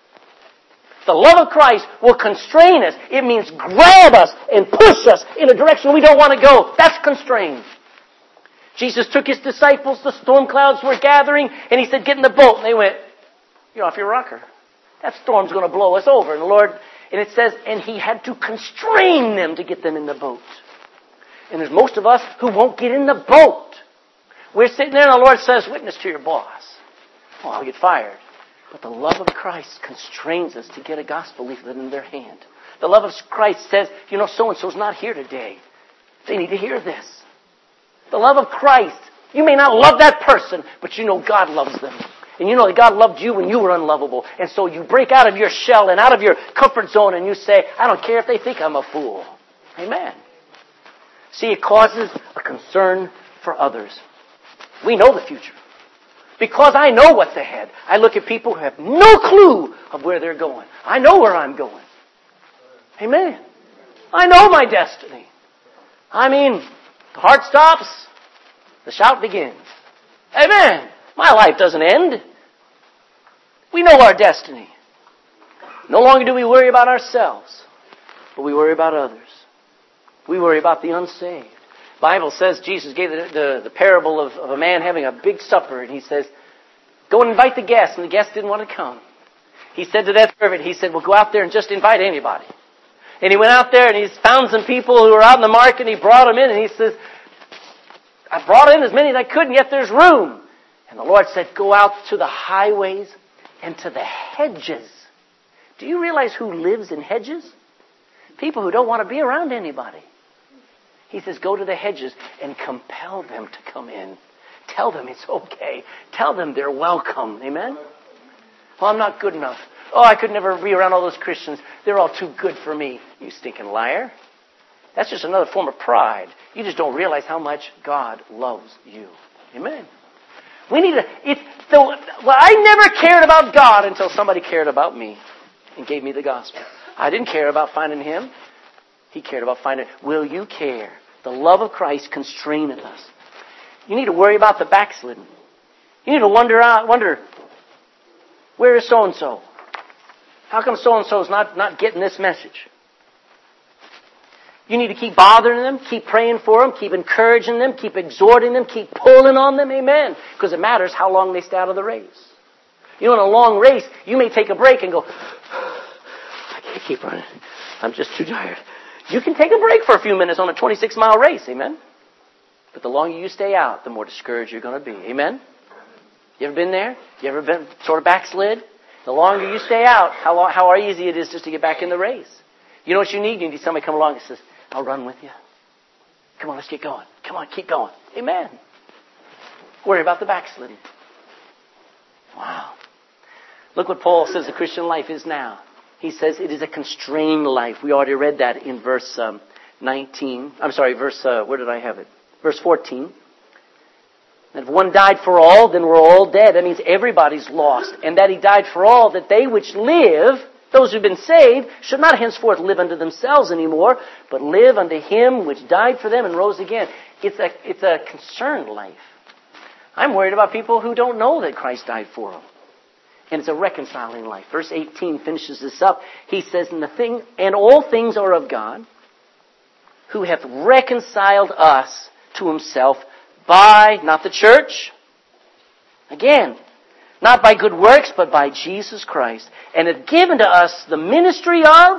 The love of Christ will constrain us. It means grab us and push us in a direction we don't want to go. That's constrained. Jesus took his disciples, the storm clouds were gathering, and he said, get in the boat. And they went, you're off your rocker. That storm's going to blow us over. And the Lord, and it says, and he had to constrain them to get them in the boat. And there's most of us who won't get in the boat. We're sitting there and the Lord says, witness to your boss. Oh, I'll get fired. But the love of Christ constrains us to get a gospel leaflet in their hand. The love of Christ says, so-and-so's not here today. They need to hear this. The love of Christ. You may not love that person, but you know God loves them. And you know that God loved you when you were unlovable. And so you break out of your shell and out of your comfort zone and you say, I don't care if they think I'm a fool. Amen. See, it causes a concern for others. We know the future. Because I know what's ahead. I look at people who have no clue of where they're going. I know where I'm going. Amen. I know my destiny. The heart stops, the shout begins. Amen. My life doesn't end. We know our destiny. No longer do we worry about ourselves, but we worry about others. We worry about the unsaved. The Bible says Jesus gave the parable of a man having a big supper, and he says, go and invite the guests, and the guests didn't want to come. He said to that servant, he said, well, go out there and just invite anybody. And he went out there and he found some people who were out in the market, and he brought them in, and he says, I brought in as many as I could, and yet there's room. And the Lord said, go out to the highways and to the hedges. Do you realize who lives in hedges? People who don't want to be around anybody. He says, go to the hedges and compel them to come in. Tell them it's okay. Tell them they're welcome. Amen? Well, I'm not good enough. Oh, I could never be around all those Christians. They're all too good for me. You stinking liar. That's just another form of pride. You just don't realize how much God loves you. Amen. We need to... I never cared about God until somebody cared about me and gave me the gospel. I didn't care about finding Him. He cared about finding... Will you care? The love of Christ constraineth us. You need to worry about the backslidden. You need to wonder, where is so-and-so? How come so-and-so is not getting this message? You need to keep bothering them, keep praying for them, keep encouraging them, keep exhorting them, keep pulling on them, amen. Because it matters how long they stay out of the race. You know, in a long race, you may take a break and go, I can't keep running. I'm just too tired. You can take a break for a few minutes on a 26-mile race, amen. But the longer you stay out, the more discouraged you're going to be, amen. You ever been there? You ever been sort of backslid? The longer you stay out, how easy it is just to get back in the race. You know what you need? You need somebody to come along and says, I'll run with you. Come on, let's get going. Come on, keep going. Amen. Worry about the backsliding. Wow. Look what Paul says the Christian life is now. He says it is a constrained life. We already read that in verse 19. I'm sorry, where did I have it? Verse 14. That if one died for all, then we're all dead. That means everybody's lost. And that He died for all, that they which live, those who've been saved, should not henceforth live unto themselves anymore, but live unto Him which died for them and rose again. It's a concerned life. I'm worried about people who don't know that Christ died for them. And it's a reconciling life. Verse 18 finishes this up. He says, and all things are of God, who hath reconciled us to Himself by, not the church, again, not by good works, but by Jesus Christ, and hath given to us the ministry of,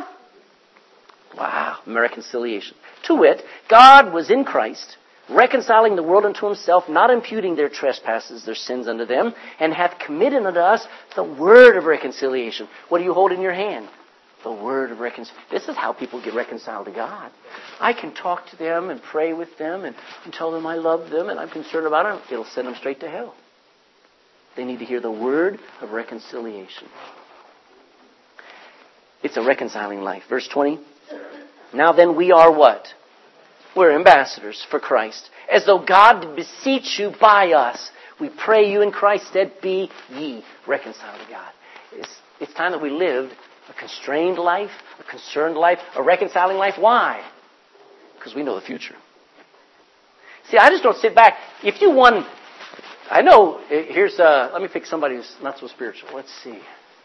reconciliation. To wit, God was in Christ, reconciling the world unto Himself, not imputing their trespasses, their sins unto them, and hath committed unto us the word of reconciliation. What do you hold in your hand? The word of reconciliation. This is how people get reconciled to God. I can talk to them and pray with them and tell them I love them and I'm concerned about them. It'll send them straight to hell. They need to hear the word of reconciliation. It's a reconciling life. Verse 20. Now then we are what? We're ambassadors for Christ. As though God did beseech you by us. We pray you in Christ's stead, be ye reconciled to God. It's time that we lived a constrained life, a concerned life, a reconciling life. Why? Because we know the future. See, I just don't sit back. If you won, I know, let me pick somebody who's not so spiritual. Let's see.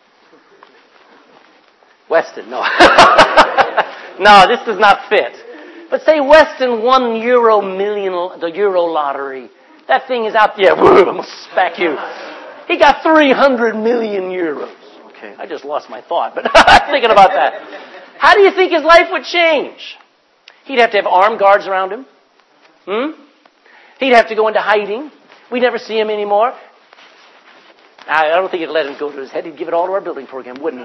Weston, no. No, this does not fit. But say Weston won the Euro lottery. That thing is out there. I'm going to smack you. He got 300 million euros. Okay, I just lost my thought, but I'm thinking about that. How do you think his life would change? He'd have to have armed guards around him. He'd have to go into hiding. We'd never see him anymore. I don't think it'd let him go to his head. He'd give it all to our building program, wouldn't he?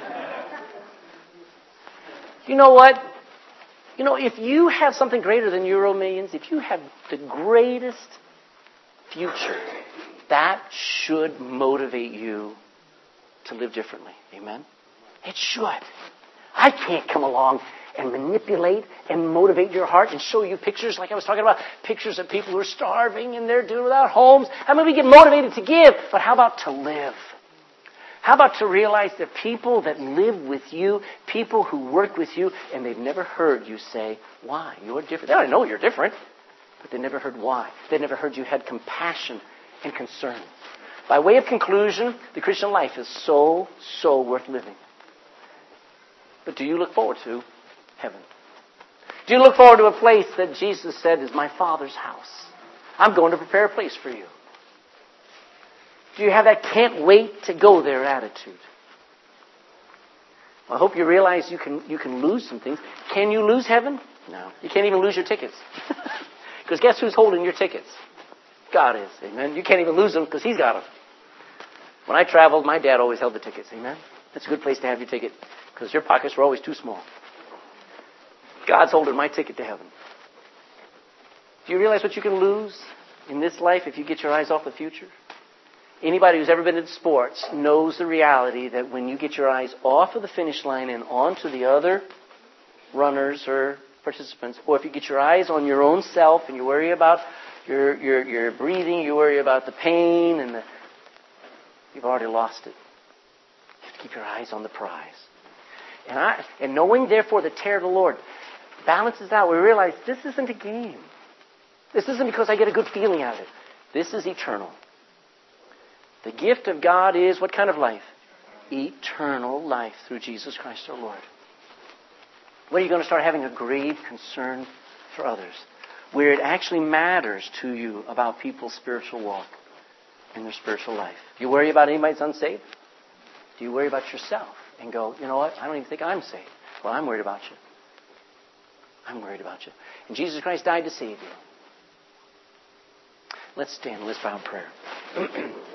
You know what? You know, if you have something greater than Euro millions, if you have the greatest future, that should motivate you to live differently. Amen? It should. I can't come along and manipulate and motivate your heart and show you pictures like I was talking about, pictures of people who are starving and they're doing without homes. I mean, we get motivated to give, but how about to live? How about to realize that people that live with you, people who work with you, and they've never heard you say, why? You're different. They already know you're different, but they never heard why. They never heard you had compassion and concern. By way of conclusion, the Christian life is so worth living. But do you look forward to heaven? Do you look forward to a place that Jesus said is my Father's house? I'm going to prepare a place for you. Do you have that can't wait to go there attitude? I hope you realize you can lose some things. Can you lose heaven? No. You can't even lose your tickets. Because guess who's holding your tickets? God is. Amen. You can't even lose them because He's got them. When I traveled, my dad always held the tickets. Amen. That's a good place to have your ticket because your pockets were always too small. God's holding my ticket to heaven. Do you realize what you can lose in this life if you get your eyes off the future? Anybody who's ever been in sports knows the reality that when you get your eyes off of the finish line and onto the other runners or participants, or if you get your eyes on your own self and you worry about your breathing, you worry about the pain, and you've already lost it. You have to keep your eyes on the prize. And knowing, therefore, the terror of the Lord balances out. We realize this isn't a game. This isn't because I get a good feeling out of it. This is eternal. The gift of God is what kind of life? Eternal life through Jesus Christ our Lord. When are you going to start having a grave concern for others? Where it actually matters to you about people's spiritual walk and their spiritual life. Do you worry about anybody that's unsaved? Do you worry about yourself and go, you know what, I don't even think I'm saved. Well, I'm worried about you. I'm worried about you. And Jesus Christ died to save you. Let's stand. Let's bow in prayer.